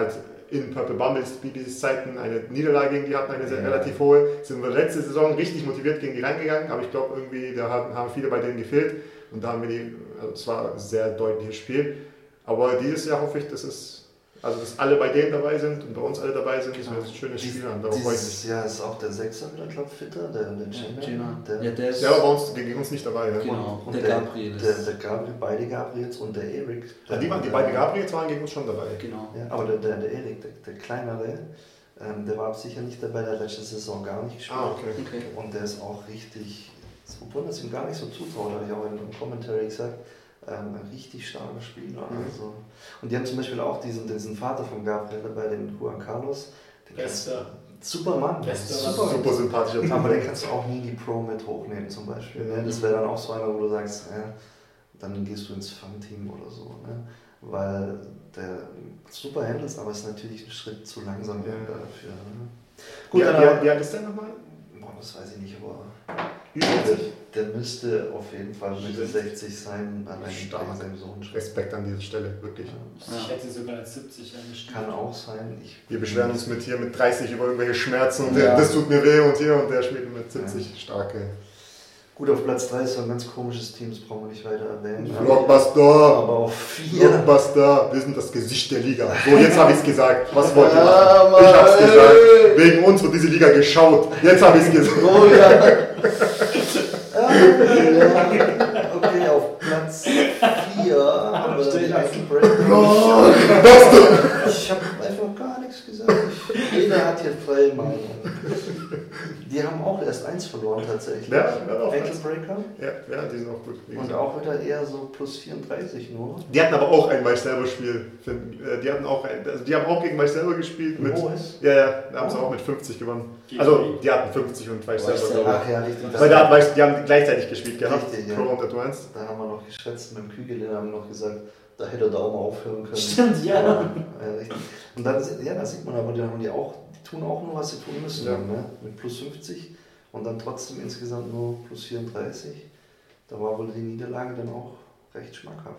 in Purple Bumbles B B Cs Zeiten eine Niederlage gegen die hatten, eine sehr, ja. relativ hohe. Sind wir letzte Saison richtig motiviert gegen die reingegangen, aber ich glaube irgendwie, da haben viele bei denen gefehlt und da haben wir die, also es war ein sehr deutliches Spiel. Aber dieses Jahr hoffe ich, dass es Also, dass alle bei denen dabei sind und bei uns alle dabei sind, ist ja. ein schönes Dies, Spiel an. Darauf freue ich mich. Dieses Jahr ist auch der Sechser wieder, glaube ich, fitter, der, der Jenna. Der, ja, der ist ja, aber bei uns, gegen uns nicht dabei. Ja. Genau, und der, der Gabriel ist. Der, der Gabriel, beide Gabriels und der Erik. Ja, die, waren, die beiden Gabriels waren gegen uns schon dabei. Genau. Ja, aber der, der, der Erik, der, der kleinere, ähm, der war sicher nicht dabei, der letzte Saison gar nicht gespielt. Ah, okay. okay. Und der ist auch richtig, obwohl man es ihm gar nicht so zutraut, habe ich auch in einem Commentary gesagt, Ähm, ein richtig starker Spieler. Mhm. Also. Und die haben zum Beispiel auch diesen, diesen Vater von Gabriel dabei, den Juan Carlos. Den Bester. Super Mann. Bester. Super, super sympathischer Typ. Aber den kannst du auch nie die Pro mit hochnehmen zum Beispiel. Mhm. Ne? Das wäre dann auch so einer, wo du sagst, äh, dann gehst du ins Fun-Team oder so. Ne? Weil der super handelt, aber ist natürlich ein Schritt zu langsam ja. dafür. Ne? Gut, ja, dann, wie alt ist der nochmal? Boah, das weiß ich nicht, aber... sechzig? Der müsste auf jeden Fall Mitte sechzig sein, allein stark. seinem Sohn. Respekt an dieser Stelle, wirklich. Ja. Ich hätte sogar als siebzig eingestellt. Kann auch sein. Ich Wir beschweren uns mit hier mit dreißig über irgendwelche Schmerzen und ja. das tut mir weh und hier und der spielt mit siebzig ja. starke. Gut, auf Platz drei ist so ein ganz komisches Team, das brauchen wir nicht weiter erwähnen. Blockbuster! Aber auf vier. Blockbuster, wir sind das Gesicht der Liga. So, jetzt habe ich es gesagt. Was wollt ihr machen? Ich habe es gesagt. Wegen uns wird diese Liga geschaut. Jetzt habe ich es gesagt. Oh ja. ja. Okay, auf Platz vier haben wir den Michael Break. Ich habe einfach gar nichts gesagt. Jeder hat hier freie Meinung. Die haben auch erst eins verloren tatsächlich. Ja, ja, Ankle Breaker. Ja, ja, die sind auch gut. Und auch wieder eher so plus vierunddreißig nur. Die hatten aber auch ein Weich selber Spiel. Die hatten auch ein, also die haben auch gegen Weich selber gespielt. Mit, ja, ja, da haben sie auch mit fünfzig gewonnen. Also die hatten fünfzig und Weich selber. Ach ja, richtig. Weil da hat Weich, die haben gleichzeitig gespielt gehabt. Richtig, Pro ja. und Advanced. Da haben wir noch geschätzt mit dem Kügel, haben wir noch gesagt, da hätte er da auch mal aufhören können. Stimmt, ja. ja, richtig. Und dann, ja, da sieht man aber, die, haben die, auch, die tun auch nur, was sie tun müssen. Ja. Dann, ne? Mit plus fünfzig und dann trotzdem insgesamt nur plus vierunddreißig. Da war wohl die Niederlage dann auch recht schmackhaft.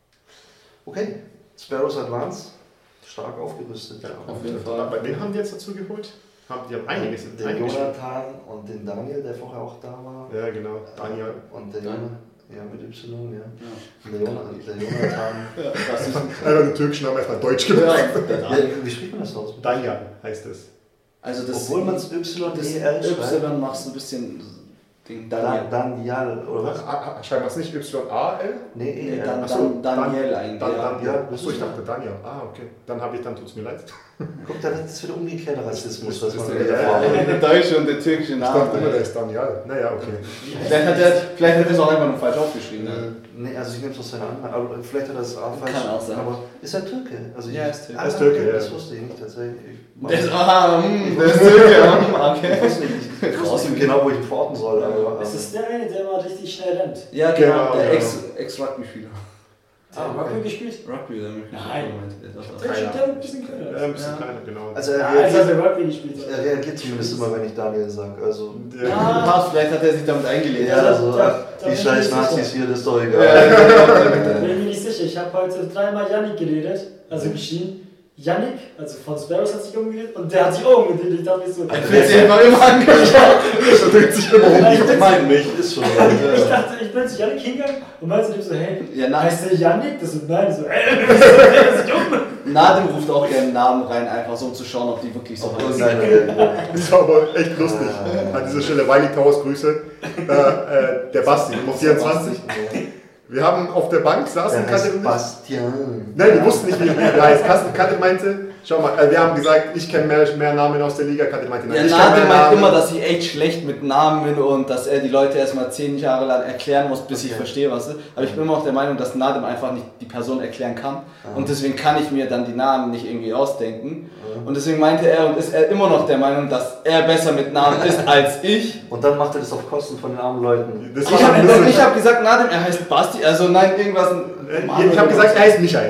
Okay, Sparrows Advance, stark aufgerüstet. Ja, auf jeden Fall. Bei wen haben die jetzt dazu geholt? Die haben einiges. Den einiges Jonathan und den Daniel, der vorher auch da war. Ja, genau. Daniel. Und der Jonathan. Ja, mit Y, ja. ja. Der, Jonathan, der Jonathan. Ja, das ist einfach den türkischen Namen erstmal deutsch gemacht. Ja, ja, wie spricht man das aus? Daniel heißt es. Also das Obwohl man es Y D L schreibt. Y machst du ein bisschen Ding Daniel. Daniel, oder was? Schreiben wir es nicht Y A L? Nee, E L. Nee, dann, dann, Daniel eigentlich. Dann, dann, ja, ja, achso, ich dachte Daniel. Ah, okay. Dann habe ich, dann tut es mir leid. Guck, da ist wieder umgekehrter Rassismus, was man ja, wieder ja, ja, der deutsche und der türkische Ich Name. dachte immer, der ist Daniel. Naja, okay. Vielleicht hat er vielleicht hat er es auch einfach nur falsch aufgeschrieben. Äh, nee, also ich nehme es aus seiner Anhang, aber vielleicht hat er es auch falsch. Kann auch sein. Aber ist er Türke? Also Ja, ich, ist Türke. Ah, Er ist Türke, okay, ja. Das wusste ich nicht tatsächlich. Ich, Der ist, ah, mh, der ist Türke, okay. Ich wusste nicht, ich wusste nicht genau, wo ich ihn verorten soll. Aber, Es ist der eine, der mal richtig schnell rennt. Ja, genau, Genau, der genau. Ex- Ex-Rugby-Spieler. Ah, okay. Rugby gespielt? Rugby, der mich Nein. das Der ist schon der ein bisschen Ja, kleiner. ein bisschen Ja. kleiner, genau. also er Ja, als reagiert, er Rugby gespielt er hat. reagiert zumindest immer, wenn ich Daniel sage. Also, Ja. Ah, vielleicht hat er sich damit eingelebt. ja, da- also, da- ach, da bin die ich scheiß nicht Nazis sicher. hier, das ist doch Ja, egal. ja, Ich bin mir nicht sicher. Ich habe heute dreimal Yannick geredet, also geschrien. Yannick, also von Sparrows hat sich umgedreht und der hat sich auch umgedreht. Ich dachte mir so. Ich will sie einfach immer angeschaut. Das dreht sich immer um. Ich meine mich, ist schon so. Ich dachte, ich bin zu Yannick hingegangen und meinte zu dem so, hey, Ja, nein. heißt der Yannick? Das so, nein, so, ey, das ist um. Nadim ruft auch ihren Namen rein, einfach so um zu schauen, ob die wirklich so Auf heißen. irgendeine Das war aber echt lustig. An dieser Stelle Wiley Towers Grüße. Äh, äh, der Basti, Nummer vierundzwanzig. Wir haben auf der Bank saßen, Der heißt Katrin und ich. Bastian. Nein, wir wussten nicht, wie er heißt. Katrin meinte, schau mal, äh, wir haben gesagt, ich kenne mehr, mehr Namen aus der Liga. Katrin meinte, nein, Ja, ich kenne Nadim mehr meint Namen. immer, dass ich echt schlecht mit Namen bin und dass er die Leute erstmal zehn Jahre lang erklären muss, bis ich Okay. verstehe, was ist. Aber ich bin immer auch der Meinung, dass Nadim einfach nicht die Person erklären kann. Und deswegen kann ich mir dann die Namen nicht irgendwie ausdenken. Und deswegen meinte er und ist er immer noch der Meinung, dass er besser mit Namen ist als ich. Und dann macht er das auf Kosten von den armen Leuten. Das Ich war ein habe bisschen- hab gesagt, Nadim, er heißt Basti, also nein, irgendwas. Äh, Ich habe gesagt, er heißt Michael. Ja.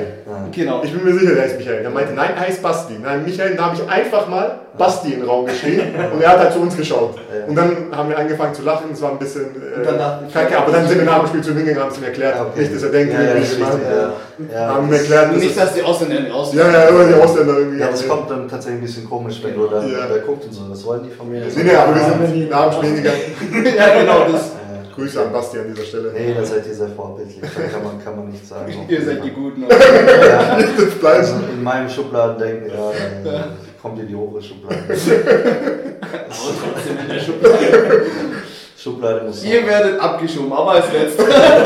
Genau. Ich bin mir sicher, der heißt Michael. Der meinte, nein, er heißt Basti. Nein, Michael, da habe ich einfach mal Basti in den Raum geschrieben und er hat halt zu uns geschaut. Und dann haben wir angefangen zu lachen, es war ein bisschen äh, kacke, aber dann sind wir nach dem Spiel zu ihm hingegangen und haben es ihm erklärt. Okay. Nicht, dass er denkt, ja, ja, wie ich mache. Ja. Ja. Haben wir erklärt, dass nicht, dass die Ausländer nicht aus. Ja, ja, immer die Ausländer irgendwie. Ja, das kommt dann tatsächlich ein bisschen komisch, wenn du dann ja. da guckst und so. Was wollen die von mir? Nee, nee, aber wir sind nach dem Spiel gegangen. Ja, genau, das. Grüße an Basti an dieser Stelle. Nee, da seid ihr sehr vorbildlich. Da kann man, kann man nicht sagen. Ihr seid die Guten. Ja, also in meinem Schubladen denken, ja, dann kommt in die obere Schublade. Aber trotzdem in der Schublade. Schublade muss Ihr sein. Werdet abgeschoben, aber als Letzter.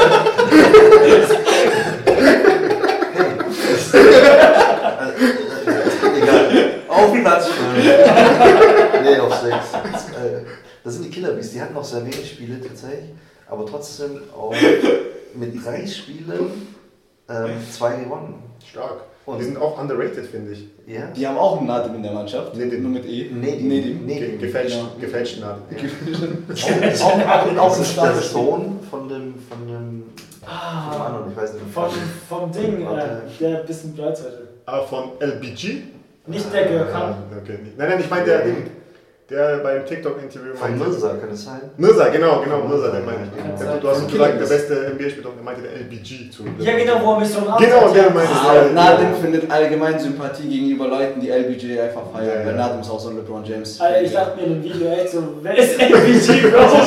Egal. Auf Platz fünf. Nee, auf sechs. Das sind die Killer Bees, die hatten noch sehr wenig Spiele tatsächlich, aber trotzdem auch mit drei Spielen ähm, zwei gewonnen. Stark. Und die sind auch underrated, finde ich. Ja? Die haben auch einen Nadim in der Mannschaft, Nedim. nur mit E. Nedim. Nedim. Nedim. Gefälscht, genau. Gefälschten Nadim. Ja. auch auch, auch ein starker Sohn von dem, von dem, ah, vom anderen, ich weiß nicht. Vom, vom Ding, äh, der ein bisschen breit heute. Aber von L B G? Nicht der Gökhan. Okay. Nein, nein, ich meine der Ding. Der beim TikTok-Interview meinte. Von Mirza, kann es sein? Mirza, genau, genau, Mirza, der meinte ich. Ja, du hast gesagt, der beste N B A-Spieler, der meinte der L B G zu. Ja, genau, wo er mich so Genau, der meinte ah, ja. Nadim findet allgemein Sympathie gegenüber Leuten, die L B G einfach feiern. Ja, ja. Weil Nadim ist auch so ein LeBron James. Alter, ich dachte mir in dem Video echt so, wer ist L B G,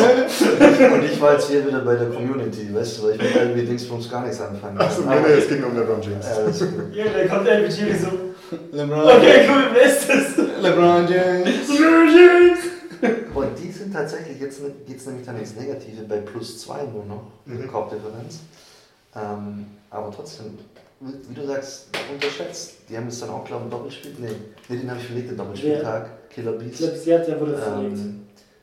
Bro? Und ich war jetzt hier wieder bei der Community, weißt du, weil ich mit L B Dingsbums gar nichts anfangen kann. Achso, nee, nee, es ging um LeBron James. Ja, das ist gut. Ja, da kommt L B G so. LeBron. Okay, cool, wer ist das? LeBron James. LeBron James. Und die sind tatsächlich, jetzt geht es nämlich dann ins Negative, bei plus zwei nur noch, mhm. Korbdifferenz. Ähm, aber trotzdem, wie du sagst, unterschätzt. Die haben es dann auch, glaube ich, Doppelspiel. Nee, nee, den habe ich verlegt, den Doppelspieltag. Ja. Killer Bees. Killer Bees, ja, der wurde verlegt. Ähm,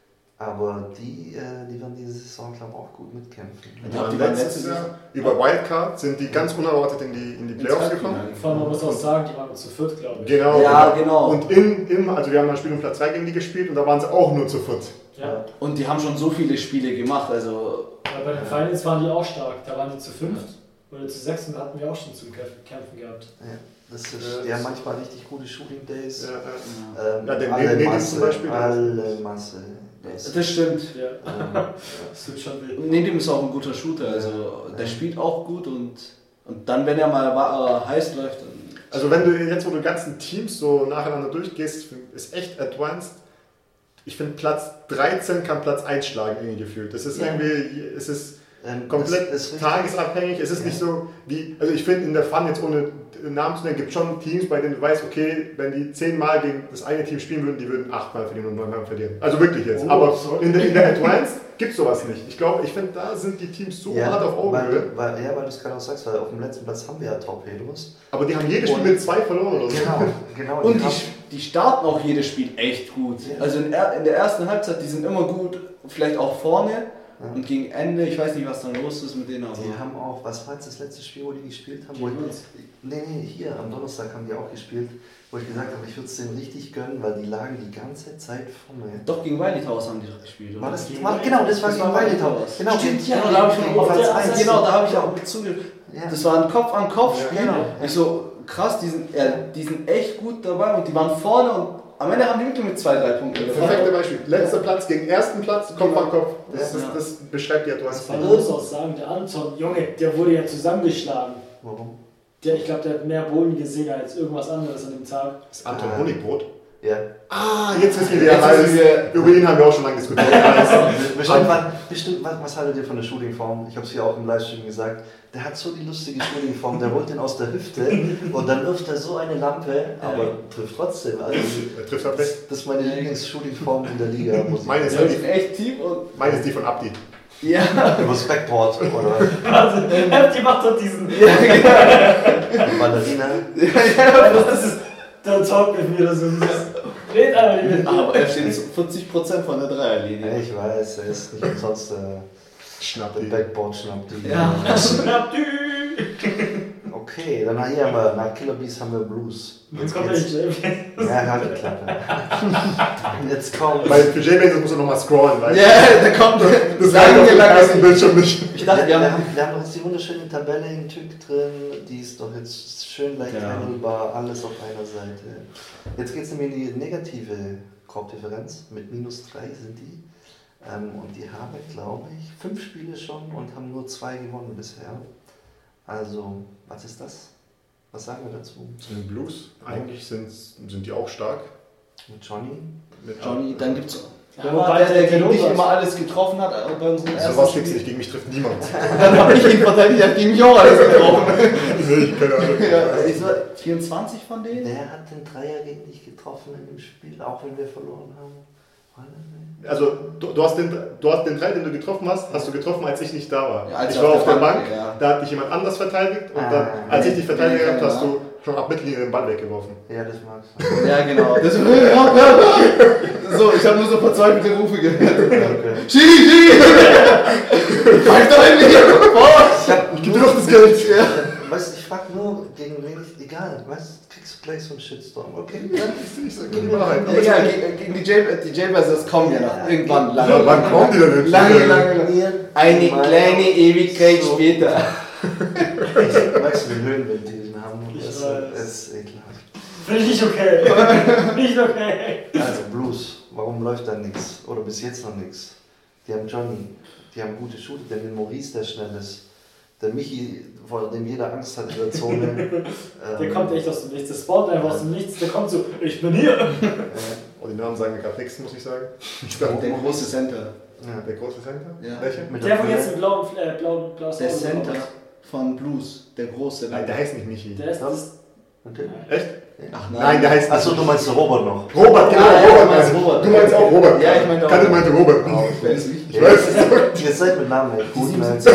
aber die, äh, die werden diese Saison, glaube ich, auch gut mitkämpfen. Ich glaube, die waren letztes Jahr über Wildcard sind die ganz unerwartet in die, in die Playoffs gekommen. Vor allem, man muss auch sagen, die waren zu viert, glaube ich. Genau. Ja, genau. Und in, im, also wir haben ein Spiel um Platz drei gegen die gespielt und da waren sie auch nur zu viert. Ja. Und die haben schon so viele Spiele gemacht, also... Ja, bei den Finals waren die auch stark, da waren die zu fünft oder zu sechs und da hatten wir auch schon zu kämpfen gehabt. Ja. Das ist, ja, die haben manchmal richtig gute Shooting Days. Ja, ja. Ähm, ja den alle Nedim Masse, zum Beispiel. Alle Masse. Das, das stimmt. Ja. Ähm, das tut schon weh. Nedim ist auch ein guter Shooter, also der spielt auch gut und, und dann, wenn er mal äh, heiß läuft, dann... Also wenn du jetzt, wo du die ganzen Teams so nacheinander durchgehst, ist echt advanced. Ich finde, Platz dreizehn kann Platz eins schlagen, irgendwie gefühlt. Das ist ja. irgendwie, es ist ähm, komplett ist tagesabhängig. Es ist ja. nicht so wie, also ich finde in der Fun jetzt ohne Namen zu nennen, gibt es schon Teams, bei denen du weißt, okay, wenn die zehnmal gegen das eine Team spielen würden, die würden achtmal verlieren und neunmal verlieren. Also wirklich jetzt. Oh, aber sorry. in der, in der Advanced gibt es sowas nicht. Ich glaube, ich finde, da sind die Teams so ja, hart auf Augenhöhe. Weil, weil, ja, weil du es gerade auch sagst, weil auf dem letzten Platz haben wir ja Torpedos. Aber die haben jedes Spiel mit zwei verloren oder so. Genau, genau. Und die, die starten auch jedes Spiel echt gut. Ja. Also in, in der ersten Halbzeit, die sind immer gut, vielleicht auch vorne. Ja. Und gegen Ende, ich weiß nicht, was dann los ist mit denen. Aber die haben auch, was war jetzt das letzte Spiel, wo die gespielt haben? Wo ich, nee, nee, hier am Donnerstag haben die auch gespielt, wo ich gesagt habe, ich würde es denen richtig gönnen, weil die lagen die ganze Zeit vorne. Doch, gegen Wiley Towers haben die doch gespielt, oder? War das, war, genau, das war das gegen Wiley Towers. Genau, stimmt, ja, da habe ich schon auf der, genau, da habe ich auch mit zugehört. Ja. Das war ein Kopf-an-Kopf-Spiel. Ja, genau. Ich so, krass, die sind, ja, die sind echt gut dabei und die waren vorne und am Ende haben die wirklich mit zwei, drei Punkten gewonnen. Perfekte Beispiel. Letzter ja. Platz gegen ersten Platz, Kopf an Kopf. Das, das, das beschreibt die Advanced. Man muss auch sagen, der Anton, Junge, der wurde ja zusammengeschlagen. Warum? Der, ich glaube, der hat mehr Bohnen gesehen als irgendwas anderes an dem Tag. Das ist Anton ah. Honigbrot? Ja. Ah, jetzt wissen wir, wer heißt. Über ihn haben wir auch schon lange diskutiert. bestimmt, bestimmt, was, was haltet ihr von der Shootingform? Ich habe es hier auch im Livestream gesagt. Der hat so die lustige Shootingform, der holt den aus der Hüfte und dann wirft er so eine Lampe, aber ja. trifft trotzdem. Also, er trifft halt das, das ist meine Lieblings-Shootingform in der Liga. Meine ist, die, echt tief und meine ist die von Abdi. Ja. Über das Backboard, oder? Also, die macht doch diesen... Ballerina. Ja, das ist... Der Talk mit mir, das ist... Red aber nicht mit mir. Aber er steht vierzig Prozent von der Dreierlinie. Ja, ich weiß, er ist nicht umsonst... Äh, Schnapp die. Backboard schnappt die. Ja. Schnapp die. Okay. Okay, dann hier haben wir, nach Killer Bees haben wir Blues. Jetzt kommt der J Blazer. Ja, halt die Klappe. Jetzt kommt... Weil für J Blazer muss er nochmal scrollen, weißt du? Ja, yeah, da kommt das lange auf dem ersten Bildschirm nicht. Ich dachte, wir wir, haben... haben, wir haben uns die wunderschöne Tabelle in Tück drin, die ist doch jetzt schön leicht Ja. handelbar, alles auf einer Seite. Jetzt geht es nämlich in die negative Korbdifferenz, mit minus drei sind die. Ähm, und die haben, glaube ich, fünf Spiele schon und haben nur zwei gewonnen bisher. Also, was ist das? Was sagen wir dazu? Sind Blues, eigentlich sind, sind die auch stark. Mit Johnny? Mit Johnny, dann gibt's... Ja, Der, wobei der, der der gegen dich Gelobt immer hat. alles getroffen hat äh, bei unserem ersten So was Spiel. kriegst du nicht, gegen mich trifft niemand. Dann habe ich ihn verteidigt, der hat gegen mich auch alles getroffen. Nee, keine Ahnung. Ja, ich war vierundzwanzig von denen? Wer hat den Dreier gegen dich getroffen in dem Spiel, auch wenn wir verloren haben? Also, du, du, hast den, du hast den Dreier, den du getroffen hast, hast du getroffen, als ich nicht da war. Ja, als ich ich war auf auf der der Bank, Bank, ja. da hat dich jemand anders verteidigt und Ah. dann, als ich dich verteidigt Nee, habe, hast genau. du schon ab Mittellinie den Ball weggeworfen. Ja, das magst du. Ja, genau. Das, so, ich habe nur so verzweifelte Rufe gehört. Okay. Schiri, Schiri! Pfeif doch in mich! Ich gebe dir doch das Geld! Ja. Weißt du, ich frag nur, gegen wen ich, egal, weißt du, kriegst du gleich so einen Shitstorm, okay? Ich sag dir die Wahrheit. Egal, gegen, gegen die J- die J-Blazers kommen ja noch irgendwann lange. Ja, wann kommen die denn jetzt? Lange, lange, lange. Eine kleine Ewigkeit So. später. Weißt du, wie Höhenwind die den haben? Ich Das weiß. ist ekelhaft. Finde ich nicht okay. Nicht okay. Also Blues, warum läuft da nichts? Oder bis jetzt noch nichts? Die haben Johnny, die haben gute Shooter, der mit Maurice, der schnell ist. Der Michi, vor dem jeder Angst hat in der Zone. Der ähm, kommt echt aus dem Nichts. Der spawnt einfach aus dem Nichts. Der kommt so, ich bin hier. äh, Oh, die Namen sagen mir gerade nichts, muss ich sagen. Ich dachte, Der große Center. ja. der große Center? Ja. Welcher? Mit Der, wo Brille. jetzt ein blauen, äh, blauen, blaues Der Auge Center hat. von Blues. Der große. Nein, der heißt nicht Michi. Der ist das. Okay. Echt? Ach Nein, der heißt Achso, du meinst Robert noch. Robert, genau, Ah, ja, Robert. du meinst meinst- Robert. Du meinst auch Robert. Ja, ich meinte auch Kalle Robert. meinte Robert. Ich weiß nicht. Ich weiß es. Ihr seid mit Namen echt gut, ne? Meinst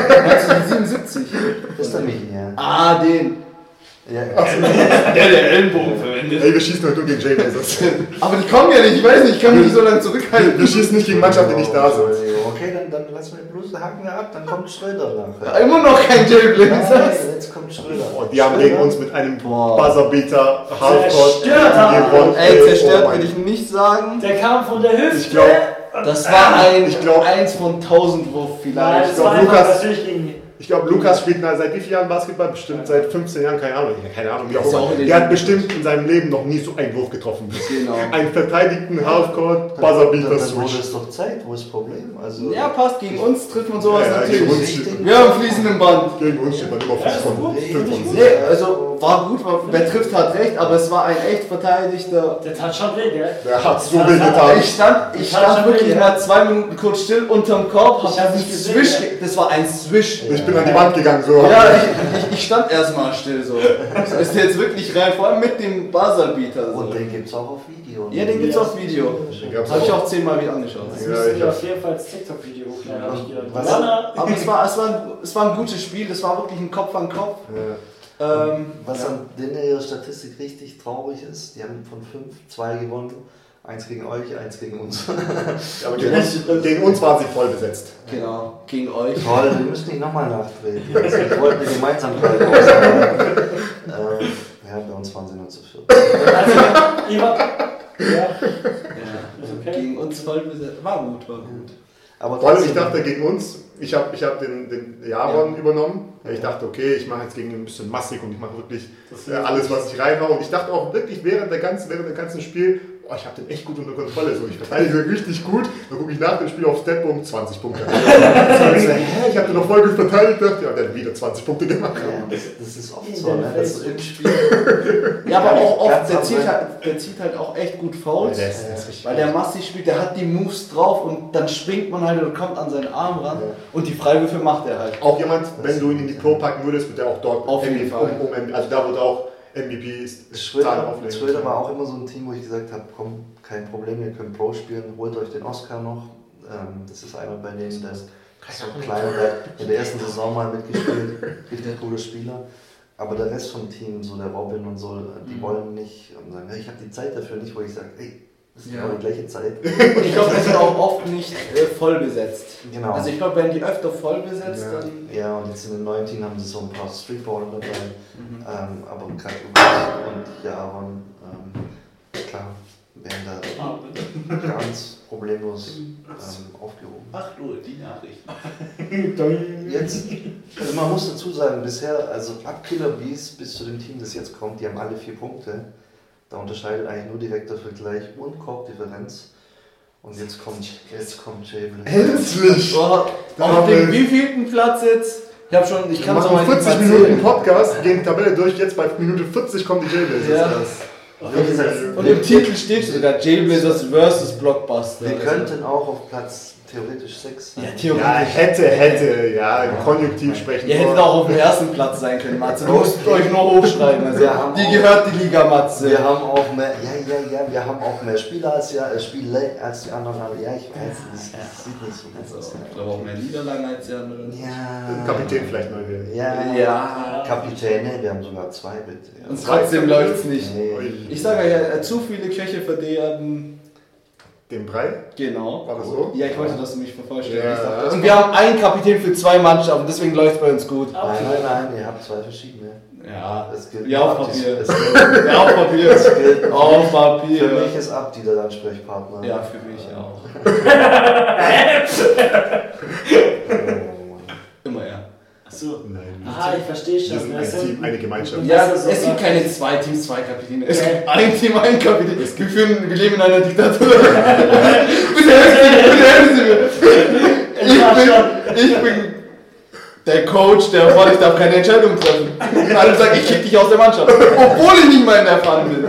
du die siebenundsiebzig? Das ist der Michi, ja. Ah, den. ja. Der, der Ellenbogen verwendet. Ey, wir schießen heute nur gegen J Blazers. Aber die kommen ja nicht, ich weiß nicht, ich kann mich nicht so lange zurückhalten. Wir schießen nicht gegen Mannschaften, die nicht da sind. Okay, dann, dann lassen wir den Blues, haken wir ab, dann kommt Schröder nachher. Immer noch kein J-Blazers. Nein, jetzt kommt Schröder. Oh, die haben gegen uns mit einem Boah. Buzzerbeater Halfcourt Zerstört haben. gewonnen. Ey, zerstört Oh mein will ich nicht sagen. Der kam von der Hüfte. Ich glaub- Das war ein Ich glaub- eins von tausend Wurf Nein, vielleicht. das glaub, war einfach Lukas- natürlich gegen. Ich glaube, Lukas spielt na, seit wie vielen Jahren Basketball? Bestimmt seit fünfzehn Jahren, keine Ahnung. Ja, keine Ahnung, wie auch Ist auch immer. in den- Der hat bestimmt in seinem Leben noch nie so einen Wurf getroffen. Genau. Einen verteidigten Halfcourt, Dann Buzzerbeater wurde Switch. es doch Zeit, wo ist das Problem? Also, Ja, passt, gegen uns trifft man sowas Ja, ja, natürlich. gegen uns Richtig. steht, Wir haben fließenden Band. gegen uns steht man immer Ja, fünf von gut. fünf von Richtig. sieben. Nee, also war gut, war, wer trifft hat recht, aber es war ein echt verteidigter. Der tat schon weh, gell? Der hat so weh getan. Ich stand, ich Ich hab stand schon wirklich gesehen, mal zwei Minuten kurz still unterm Korb, Ich hab hab diesen nicht gesehen, Swish, ja. ge- das war ein Swish. Ich bin an die Wand gegangen, so. Ja, ich, ich, ich stand erstmal still so. So ist der jetzt wirklich rein, vor allem mit dem Buzzerbeater. So. Und den gibt es auch auf Video. Ja, den gibt's auf Video. Den gab's Das habe ich auch. auch zehnmal wieder angeschaut. Das Ja, müssen ich wir hab- auf jeden Fall als TikTok-Video hochladen, hab ich gehört. Was? Jana, Aber es war, es, war ein, es war ein gutes Spiel, es war wirklich ein Kopf an Kopf. Ja. Ähm, Was ja. an denen ihrer Statistik richtig traurig ist, die haben von fünf zwei gewonnen. Eins gegen euch, eins gegen uns. Aber gegen uns, gegen uns waren sie voll besetzt. Genau, gegen euch. Toll, wir müssen nicht nochmal nachdrehen. Jetzt. Wir wollten die Gemeinsamkeit ausarbeiten. ähm, ja, bei uns waren sie nur zu viert. also, ihr wart. Ja, Ja. ist okay. Gegen uns voll besetzt. War gut, war gut. Aber Vor allem, ich trotzdem- dachte gegen uns, ich habe ich hab den, den Jaron übernommen. Ich dachte, okay, ich mache jetzt gegen ihn ein bisschen massig und ich mache wirklich äh, alles, was ich reinhaue. Und ich dachte auch wirklich während der ganzen, während der ganzen Spiel, oh, ich habe den echt gut unter Kontrolle. So, ich verteidige richtig gut. Dann gucke ich nach dem Spiel auf Statboom, zwanzig Punkte. Ich so, hä, ich habe den noch voll gut verteidigt. Ja, der hat wieder zwanzig Punkte gemacht. Ja, das, das ist oft so, ne? Das ist im Spiel. Ja, aber auch oft, Ganz der am zieht, Ende. halt, der zieht halt auch echt gut Fouls. Der ist, der ist richtig Weil der Massi spielt, der hat die Moves drauf und dann springt man halt und kommt an seinen Arm ran. Ja. Und die Freiwürfe macht er halt. auch jemand, wenn du ihn in die Pro packen würdest, wird er auch dort Auf jeden M V P, Fall. um, um, also da wird auch M V P Zahlen Schröder, auflegen. Schröder war auch immer so ein Team, wo ich gesagt habe, komm, kein Problem, ihr könnt Pro spielen, holt euch den Oscar noch. Ähm, das ist einer bei denen, der ist so klein, der hat in der ersten Saison mal mitgespielt, richtig cooler Spieler. Aber der Rest vom Team, so der Robin und so, die Mhm. wollen nicht und sagen, hey, ich habe die Zeit dafür nicht, wo ich sage, ey, Das ist Ja. genau die gleiche Zeit. Und ich glaube, das ist auch oft nicht äh, voll besetzt. Genau. Also ich glaube, wenn die öfter voll besetzt, Ja. dann... Ja, und jetzt in den neuen Team haben sie so ein paar Streetballer dabei. Mhm. Ähm, aber gerade Lukas und Jaron, ähm, klar, werden da Ah, ganz problemlos ähm, aufgehoben. Ach du, die Nachrichten. Jetzt, also man muss dazu sagen, bisher, also ab Killer Bees bis zu dem Team, das jetzt kommt, die haben alle vier Punkte. Da unterscheidet eigentlich nur direkter Vergleich und Korbdifferenz. Und jetzt kommt, jetzt kommt Jable. Endlich! Oh, auf dem wievielten Platz jetzt? Ich habe schon, ich Wir kann es machen mal vierzig Minuten Podcast, gehen die Tabelle durch, jetzt bei Minute vierzig kommen die Jailblazers. Ja. Wie gesagt, Und im Titel steht sogar Jailblazers versus Blockbuster. wir könnten auch auf Platz theoretisch sechs sein. Ja, Ja, theoretisch. hätte, hätte, ja, im Konjunktiv sprechen. Ihr hättet auch auf dem ersten Platz sein können, Matze. Du musst euch nur hochschreiben. Also, Wir haben die auch- gehört die Liga, Matze. Wir haben auch mehr, ja, ja, ja, wir haben auch mehr Spieler als, ja, äh, Spiele als die anderen alle. Ja, ich weiß, das, das sieht nicht so gut aus. Also, ich glaube auch mehr Niederlagen als die anderen. Ja. Kapitän vielleicht neu werden. Ja, Ja. Kapitäne, wir haben sogar zwei, bitte. Ja. Und trotzdem läuft es nicht. Nee. Ich sage ja, äh, zu viele Köche verderben. Den Brei? Genau. War das so? Ja, ich wollte, dass du mich vervollständigst. Ja. Und wir haben einen Kapitän für zwei Mannschaften, deswegen läuft es bei uns gut. Nein, nein, nein, ihr habt zwei verschiedene. Ja, Es gilt ja, auf Abdi- Papier. Es gilt, Ja, auf Papier. es gilt, Auf für Papier. mich ist Abdi der Ansprechpartner. Ja, für mich auch. Oh, Immer ja. Achso. Nein. Ah, ich verstehe Wir schon. sind Das ein sind- Team, eine Gemeinschaft. Ja, Das ist so es gibt was- keine zwei Teams, zwei Kapitäne. Es Ja. gibt ein Team, ein Kapitän. Wir, führen, wir leben in einer Diktatur. Bitte helfen Sie mir, bitte helfen Sie mir. Ich war schon. Ich bin, ich bin der Coach, der vor ich darf keine Entscheidung treffen. Und alle sagen, ich kick dich aus der Mannschaft. Obwohl ich nicht mal in der Erfahren bin.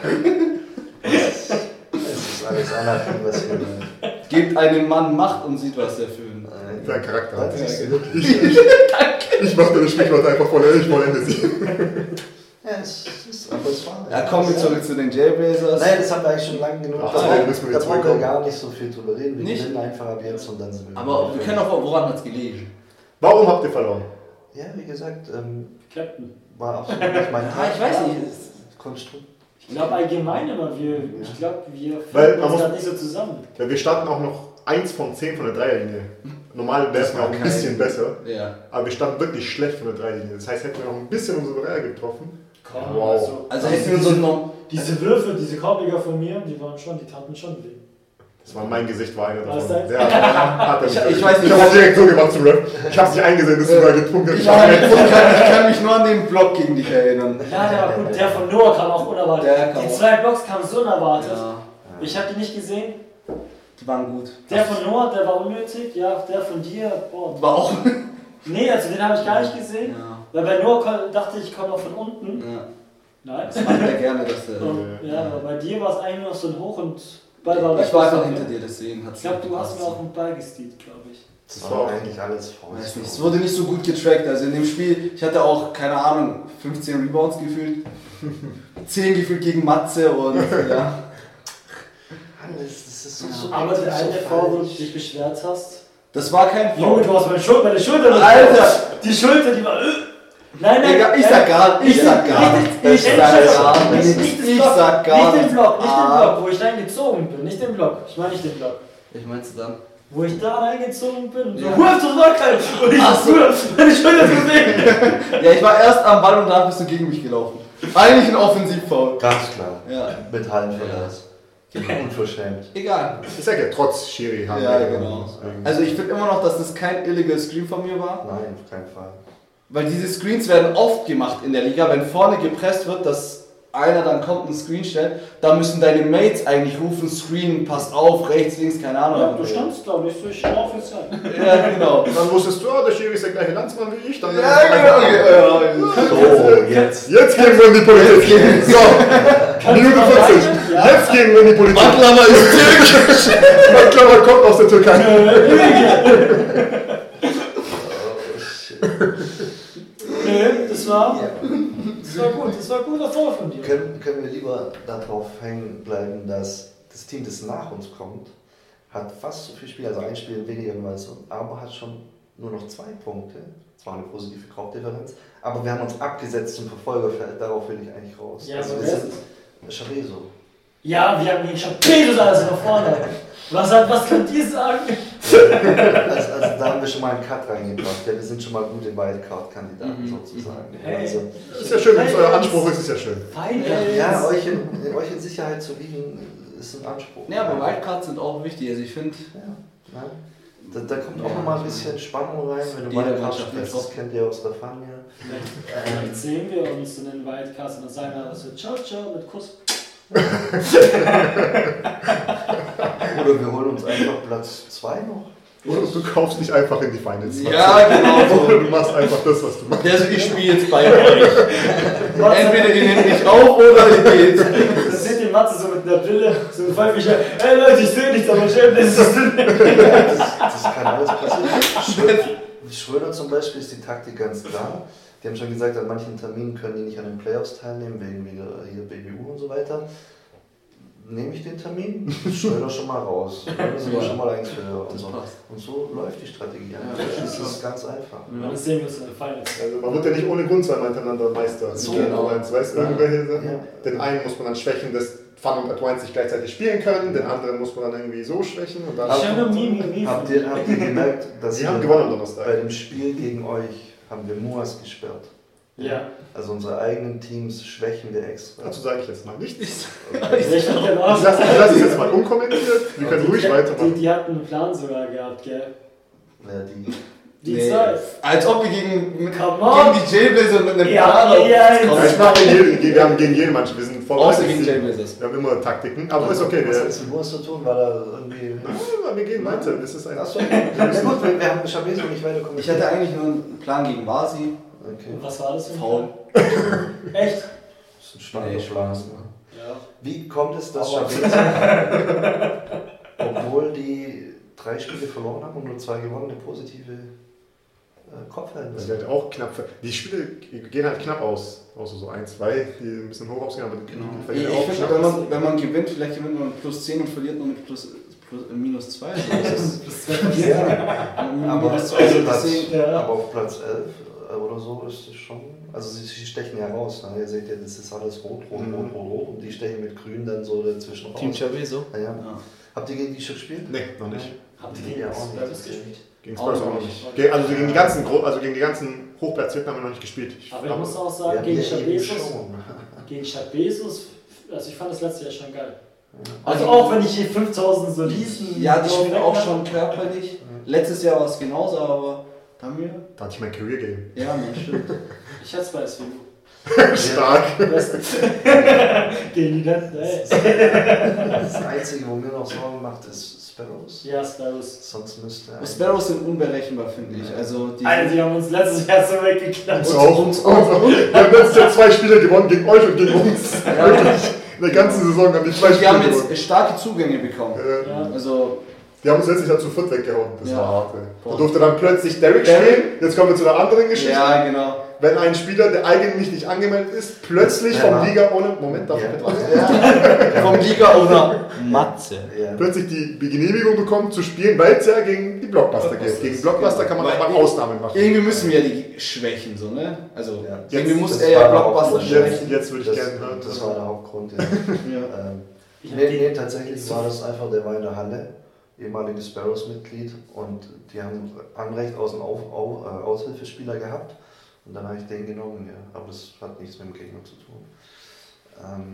es ist alles Anarchie, was hier läuft. Gebt einem Mann Macht und sieht, was er fühlt. Sein Charakter hat. Das ist Ja, wirklich. Ich mache das Sprichwort einfach voll, ich vollende sie. Ja, es ist, aber es war. Ja, kommen wir zurück zu den Jailblazers. Nein, das haben wir eigentlich schon lange genug. Ach, da ja, brauchen- müssen wir da jetzt brauchen wir zurückkommen. gar nicht so viel drüber reden. Wir Nicht? gewinnen einfach ab jetzt und dann sind wir. Aber wir können auch, woran hat es gelegen? Warum habt ihr verloren? Ja, wie gesagt, ähm, Captain. war absolut nicht mein Ah, ich weiß nicht. Konstrukt. Ich glaube allgemein immer, wir, ich glaube, wir Weil finden man uns muss- gerade nicht so zusammen. Ja, wir standen auch noch eins von zehn von der Dreierlinie. Normal wäre es Das war noch ein kein- bisschen besser, Ja. aber wir standen wirklich schlecht von der Dreierlinie. Das heißt, hätten wir noch ein bisschen unsere Dreier getroffen. Komm, Wow. also, Also hätten wir so noch. diese Würfe, diese Korbiger von mir, die waren schon, die taten schon weh. Das war mein Gesicht, war einer Was davon. deins? Ja, hat er Ich- nicht. ich weiß nicht, Ich habe auch was- direkt so gemacht zum Rap. Ich habe es nicht eingesehen, dass du da getrunken hast. Ich Ich kann, hab ich, direkt- kann, ich kann mich nur an den Block gegen dich erinnern. Ja, ja, gut, der von Noah kam auch unerwartet. Der kam die auch. zwei Blocks kamen so unerwartet. Ja, Ich habe die nicht gesehen. die waren gut. Der von Noah, der war unnötig. Ja, der von dir, boah. War auch. Nee, also den habe ich gar nicht gesehen. Ja. Weil bei Noah kon- dachte ich, ich komme noch von unten. Ja. Nein. Das macht er gerne, dass er. Und, ja, aber bei dir war es eigentlich noch so ein Hoch und Ball war Ich war einfach hinter dir, deswegen hat Ich glaube, du hast mir auch einen Ball gestealt, glaube ich. Das war eigentlich alles falsch. Weiß nicht, es wurde nicht so gut getrackt. Also in dem Spiel, ich hatte auch, keine Ahnung, fünfzehn Rebounds gefühlt. zehn gefühlt gegen Matze und ja. Alles, das ist so, Ja. so Aber der so eine Fall, wo du falsch. dich beschwert hast. Das war kein Junge, Foul. du hast meine Schulter, meine Schulter. Alter! Die Schulter, die war. äh. Nein, nein, Egal, ich nein. sag gar ich sag gar nicht. nichts. Ich, Ich ich, sag ich, gar nicht, nichts. nicht das Ich Block, sag gar nicht den nichts. Block, nicht den Ah. Block, wo ich reingezogen bin, nicht den Block. Ich meine nicht den Block. Ich meinst du dann? Wo ich da reingezogen bin. So, Ja. Wurf zurück halt. Und ich Ach so, meine Schulter zu sehen. Ja, ich war erst am Ball und dann bist du gegen mich gelaufen. Eigentlich ein Offensivfoul. Ganz klar. Ja. Mit Hallenverlass. Unverschämt. Egal. Ich sag ja, trotz Schiri haben Ja, wir genau. Deswegen- Also ich finde immer noch, dass das kein illegal Screen von mir war. Nein, auf keinen Fall. Weil diese Screens werden oft gemacht in der Liga, wenn vorne gepresst wird, dass einer dann kommt und einen Screen stellt, da müssen deine Mates eigentlich rufen, Screen, passt auf, rechts, links, keine Ahnung. Ja, du standst da nicht so schön offiziell. Ja, genau. Und dann wusstest du, ah, der Schiri ist der gleiche Landsmann wie ich. Dann Ja, genau. Ja, So, jetzt. Jetzt gehen wir in die Politik. So, Minute vierzig. Ja. Jetzt gehen wir in die Politik. Baklava ist türkisch. Baklava kommt aus der Türkei. Oh, shit. Nö, das war, das war gut, das war ein guter Vor von dir. Können, können wir lieber darauf hängen bleiben, dass das Team, das nach uns kommt, hat fast so viel Spiel, also ein Spiel weniger als so, aber hat schon nur noch zwei Punkte. Zwar eine positive Kaufdifferenz, aber wir haben uns abgesetzt zum Verfolgerfeld, darauf will ich eigentlich raus. Ja, also aber wir wer sind Charezo. Ja, wir haben gegen Champions alles nach vorne. Was, hat, was könnt ihr sagen? Also, also da haben wir schon mal einen Cut reingebracht. Ja, wir sind schon mal gute Wildcard-Kandidaten Mhm. sozusagen. Hey. Also, Das ist ja schön, wenn es euer Anspruch ist, ist ja schön. Fein, ja, euch in, euch in Sicherheit zu wiegen, ist ein Anspruch. Ja, aber Wildcards sind auch wichtig. Also ich finde, Ja, ja. Da, da kommt auch Ja, noch mal ein ich bisschen Spannung rein, wenn du jede Wildcard Mannschaft spielst, drauf. das kennt ihr aus der Fania. Vielleicht sehen wir uns in den Wildcards und dann sagen wir so, ciao, ciao, mit Kuss. Oder wir holen uns einfach Platz zwei noch. Oder du kaufst dich einfach in die Finals. ja, genau Oder so. du machst einfach das, was du machst. Also ich spiele jetzt bei euch. Entweder ihr nehmt mich auf oder ihr geht. Da seht ihr Matze so mit einer Brille, so ein Pfeifischer, hey Leute, ich sehe nichts, aber schön, das ist Das, das kann alles passieren. Schröder, Schröder zum Beispiel ist die Taktik ganz klar. Die haben schon gesagt, an manchen Terminen können die nicht an den Playoffs teilnehmen, wegen wieder hier B B U und so weiter. Nehme ich den Termin, Schröder schon mal raus. Dann sind wir Ja. schon mal eins für und Das so. passt. Und so läuft die Strategie. Ja, Das ist ganz einfach. Dann sehen wir uns in den Finals. Also man wird ja nicht ohne Grund zweimal hintereinander Meister. So, genau. Weißt du, irgendwelche Sachen. Ja. Den einen muss man dann schwächen, dass Fun und Advance nicht gleichzeitig spielen können, den anderen muss man dann irgendwie so schwächen. Und dann Ich habe nur Mimi, Mimi. Habt ihr, habt ihr gemerkt, dass Sie haben wir gewonnen am Donnerstag. bei dem Spiel gegen euch haben wir Muas gesperrt? Ja. Also unsere eigenen Teams schwächen wir extra. Dazu sage ich jetzt mal nichts. Ich fand genau. Ich lasse lass es jetzt mal unkommentiert. Wir können ruhig die, weitermachen. die, die hatten einen Plan sogar gehabt, gell? Ja, die, Die Nee. zwei. Als ob wir gegen, mit, Come on. gegen die Jailblazers mit einem Ja, Plan auf- ja, Ja, ich mach gegen jede, wir haben gegen jede Mannschaft, wir sind Außer vorbereitet. gegen Jailblazers. Wir haben immer Taktiken, aber ist okay. Was Wir, hat es mit Muas zu tun? Weil er irgendwie. ja, wir gehen weiter. Das ist ein Achso, ja gut, wir, wir haben Chabezo nicht weiterkommen. Ich hatte eigentlich nur einen Plan gegen Vasi. Okay. Und was war das für ein Faul. Plan? Echt? Das ist ein starker Nee, Plan. Spaß. Ja. Wie kommt es, dass Aber- Chabezo, obwohl die drei Spiele verloren haben und nur zwei gewonnen, eine positive äh, Kopfverhältnis? Also die halt auch knapp, die Spiele gehen halt knapp aus, außer so ein, zwei, die ein bisschen hoch ausgehen, aber die Genau. Ich, verlieren ich auch finde, knapp. wenn man, wenn man gewinnt, vielleicht gewinnt man mit plus zehn und verliert nur mit plus, plus äh, minus zwei. Also das ist, Das ist ja. Aber, minus zwei, also Platz, deswegen, Ja. aber auf Platz elf äh, oder so ist es schon. Also sie, sie stechen ja raus. Ne? Ihr seht ja, das ist alles rot, rot, Mhm. rot, rot, rot. Und die stechen mit grün dann so dazwischen raus. Team Chabezo. Ja, ja. Ja. Habt ihr gegen die schon gespielt? Nee, noch nicht. Habt ihr Ja, gegen auch das nicht. Spurs gespielt? Gegen Auch Spurs auch noch nicht. nicht. Ge- Also gegen die ganzen, Gro- also gegen die ganzen Hochplatzierten haben wir noch nicht gespielt. Ich Aber ich glaube, muss auch sagen, Ja, gegen wir eben Chabezus, schon. gegen Chabezus, also ich fand das letzte Jahr schon geil. Also- Also auch wenn ich hier fünftausend so Riesen... Ja, die so spielen auch weg- schon körperlich. Letztes Jahr war es genauso, aber da haben wir. da hatte ich mein Career Game. Ja, man, stimmt. Ich hatte es bei S W U. Stark. Besten. Gegen die letzten, ey. Das Einzige, wo mir noch Sorgen macht, ist Sparrows. Ja, Sparrows. Sonst müsste Die Sparrows sind unberechenbar, finde ich. Also die Alter, die haben uns letztes Jahr so weggeklatscht. Uns auch. Uns auch. Wir haben letztes Jahr zwei Spiele gewonnen, gegen euch und gegen uns. Wirklich. In der ganzen Saison haben die zwei die Spiele haben gewonnen. jetzt starke Zugänge bekommen. Äh, Ja. Also Die haben uns letztlich halt zu viert weggehauen. Das Ja. war hart. Ey. Boah. Da durfte dann plötzlich Derek Derek? spielen. Jetzt kommen wir zu einer anderen Geschichte. ja, genau. Wenn ein Spieler, der eigentlich nicht angemeldet ist, plötzlich Ja. vom Liga ohne. Moment, darf ich Ja. mit was? Ja. Vom Liga oder Matze. Ja. Plötzlich die Genehmigung bekommt zu spielen, weil es ja gegen die Blockbuster geht. Gegen Blockbuster kann man Weil- auch mal Ausnahmen machen. Irgendwie müssen wir ja die schwächen, so, ne? Also Ja. irgendwie Jetzt- muss das er ja war Blockbuster auch- schwächen. Jetzt, jetzt würde ich Das, gerne hören. das war der Hauptgrund. Ja. Ja. ähm, Ich hab nee, die- nee, tatsächlich war das einfach, der war in der Halle, ehemaliges Sparrows-Mitglied, und die haben Anrecht aus dem Auf, Auf, äh, Aushilfespieler gehabt. Und dann habe ich den genommen, ja. Aber das hat nichts mit dem Gegner zu tun. Ähm,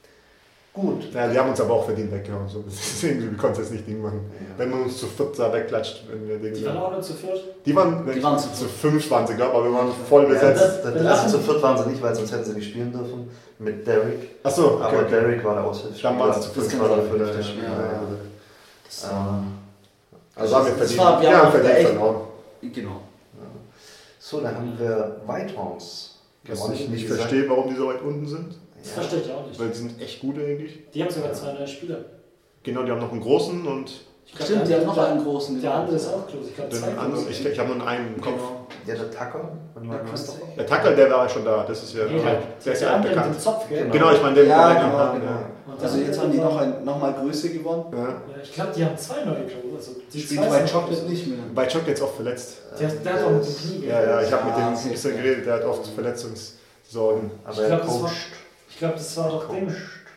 gut. Ja, die haben uns aber auch verdient weggehauen. So. Deswegen, wir konnten es jetzt nicht Ding machen. Ja. Wenn man uns zu viert da wegklatscht, wenn wir den. Die waren auch nur zu viert. Die waren, Die waren zu zu fünf waren sie, glaube ich, aber wir waren voll Ja, besetzt. das, das, also zu viert waren sie nicht, weil sonst hätten sie nicht spielen dürfen. Mit Derek. Achso, okay, Aber okay. Derek war der Aushilfsspieler. Dann waren sie zu Das fünf. war der Ja, fünfte ja, Spieler. ja, ja. Ja. Das Ähm, war, Also haben wir das verdient. war- wir ja, haben haben auch verdient echt- verloren. genau. So, dann haben wir Whitehorns Was gewonnen. ich wie nicht gesagt. verstehe, warum die so weit unten sind. Das Ja. verstehe ich auch nicht. Weil die sind echt gut eigentlich. Die haben sogar zwei neue Spieler. Genau, die haben noch einen großen und Ich glaub, Stimmt, die der haben noch andere- einen großen. Der andere ist auch close. Ich glaube, den zwei anderen. große. Ich, ich habe nur einen im Kopf. Genau. Ja, der Tucker. Wenn man Der weiß. Christopher. Der Tackle, der war schon da. Das ist ja. Nee, der, der ist ja andere mit bekannt. dem Zopf, gell? Genau, ich meine, der Ja, der- genau, ja. genau. Und Also dann- jetzt haben die noch, ein, noch mal Größe gewonnen. Ja. Ja, ich glaube, die haben zwei neue Close. Also die Spielt zwei bei sind Chocolate groß. nicht mehr. Bei Chuck jetzt oft verletzt. Der, der hat auch mit dem Knie, gell? Ja, ja, ich habe mit Ah, dem okay. ein bisschen geredet. Der hat oft Verletzungssorgen. Aber Ich er glaub, das war- coacht. Ich glaube, das war doch Ding.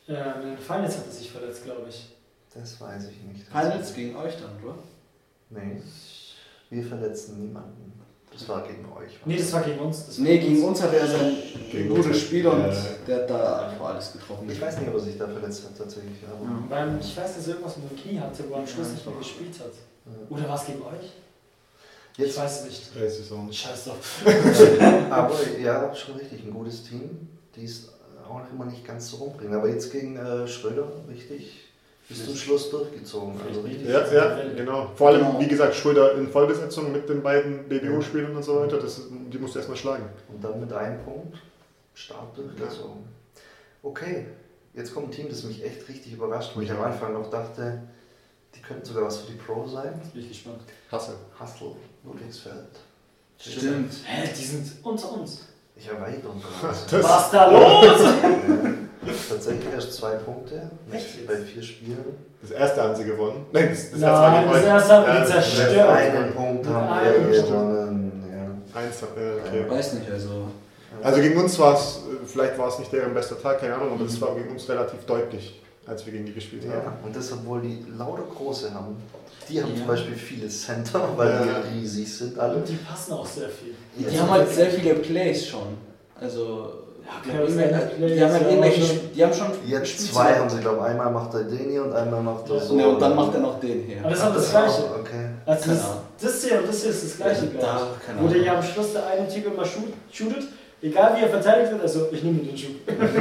Ähm, in den Finals hat er sich verletzt, glaube ich. Das weiß ich nicht. Finals gegen euch dann, oder? Nee, wir verletzen niemanden. Das war gegen euch. Nee, das war gegen uns. Das war Nee, gegen uns hat er sein Gegen gutes uns. Spiel und Ja. der hat da einfach alles getroffen. Ich weiß nicht, ob er sich da verletzt hat tatsächlich. Aber Ja. Weil ich weiß, dass er irgendwas mit dem Knie hatte, wo er am Schluss Ja, nicht mehr ich gespielt hat. Ja. Oder war es gegen euch? Jetzt, Ich weiß es nicht. Ja, es ist auch nicht. Scheiß drauf. aber ja, schon richtig, ein gutes Team, die es auch immer nicht ganz so rumbringen. Aber jetzt gegen äh, Schröder richtig bis zum Schluss durchgezogen. Also richtig. Ja, ja, genau. Vor allem, Genau. wie gesagt, Schröder in Vollbesetzung mit den beiden B B O-Spielern und so weiter, das ist, die musst du erstmal schlagen. Und dann mit einem Punkt stark durchgezogen. Okay, jetzt kommt ein Team, das mich echt richtig überrascht, wo ich am Anfang noch dachte, die könnten sogar was für die Pro sein. Jetzt bin ich gespannt. Hasse. Hassel, Ludwigsfeld. Stimmt. Hä, die sind unter uns. Ich erweitere unter uns. Das- Was da los? Ja, tatsächlich erst zwei Punkte Echt? bei vier Spielen. Das erste haben sie gewonnen. Nein, das, das Nein, erste war gegen das euch. erste haben wir Ja, das- zerstört. Einen Punkt Mit haben einem wir Punkt. gewonnen. Ja. Eins, ja, okay. Weiß nicht, also. Also gegen uns war es, vielleicht war es nicht deren bester Tag, keine Ahnung, aber das war gegen uns relativ deutlich, als wir gegen die gespielt haben. Ja, und das, obwohl die lauter Große haben. Die haben Ja. zum Beispiel viele Center, weil Ja. die riesig sind alle. Und die passen auch sehr viel. Die haben halt sehr viele Plays schon. Also. Die Ja, haben, Plays, irgendwelche- Plays, die haben halt ja, irgendwelche. schon. Die haben schon. Jetzt Spielzeit. zwei haben sie, glaube ich. Einmal macht er den hier und einmal macht er Ja. so. Ne, und dann macht er noch den hier. Aber das ist auch das Ach, Gleiche. Okay. Also Keine das, Ahnung. das hier und das hier ist das Gleiche, Da, glaube keine ich. Wo der Ahnung. hier am Schluss der eine Typ immer shoot, shootet, egal wie er verteidigt wird, also ich nehme den Shoot.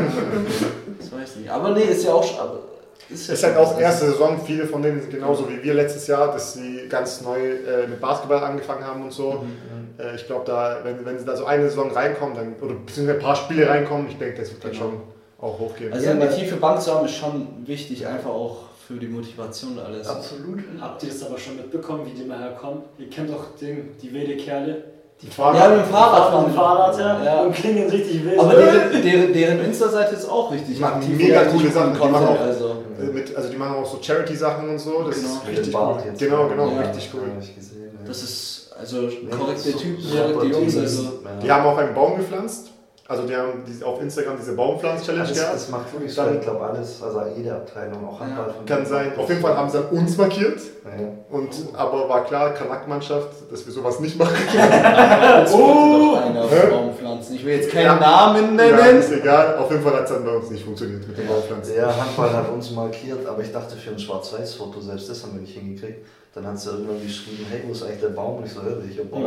Das weiß ich nicht. Aber nee, ist ja auch. schon- Aber ist ja Es ist halt schon- auch erste Saison, viele von denen sind genauso wie wir letztes Jahr, dass sie ganz neu äh, mit Basketball angefangen haben und so. Mhm. Äh, ich glaube, da, wenn, wenn sie da so eine Saison reinkommen, dann, oder beziehungsweise ein paar Spiele reinkommen, ich denke, das wird dann Genau. schon auch hochgehen. Also eine tiefe Bank zu haben ist schon wichtig, einfach auch für die Motivation und alles. Absolut. Habt ihr es aber schon mitbekommen, wie die mal herkommen? Ihr kennt doch den, die wilde Kerle. Die Ja, Fahrrad, mit dem Fahrrad fahren mit dem Fahrrad her Ja. und klingen richtig wild. Aber deren, deren, deren Insta-Seite ist auch richtig Die machen aktiv. mega und coole richtig Sachen, die Content, machen auch- also. äh, mit, also die machen auch so Charity-Sachen und so, das Genau. ist Mit richtig dem cool. Bart jetzt. Genau, genau, Ja. richtig cool. Hab ich gesehen, ja. Das ist also Nee, korrekte so- Typen, super korrekte Jungs. Team. Also. Ja. Die haben auch einen Baum gepflanzt, also die haben diese, auf Instagram diese Baumpflanz-Challenge das, gehabt. das macht wirklich Dann- ich glaube alles, also jede Abteilung, auch Handball. Ja. von Kann denen sein. macht Auf das. jeden Fall haben sie dann uns markiert. Ja. Und, aber war klar, Kanak-Mannschaft, dass wir sowas nicht machen. Jetzt Oh! wollte doch einer Hä? Baumpflanzen. Ich will jetzt keinen Ja. Namen Ja, nennen. ist egal. Auf jeden Fall hat es dann bei uns nicht funktioniert mit den Baumpflanzen. Ja, Handball hat uns markiert, aber ich dachte für ein Schwarz-Weiß-Foto, selbst das haben wir nicht hingekriegt. Dann hat sie irgendwann geschrieben, hey, wo ist eigentlich der Baum? Und ich so, hör, welcher Baum?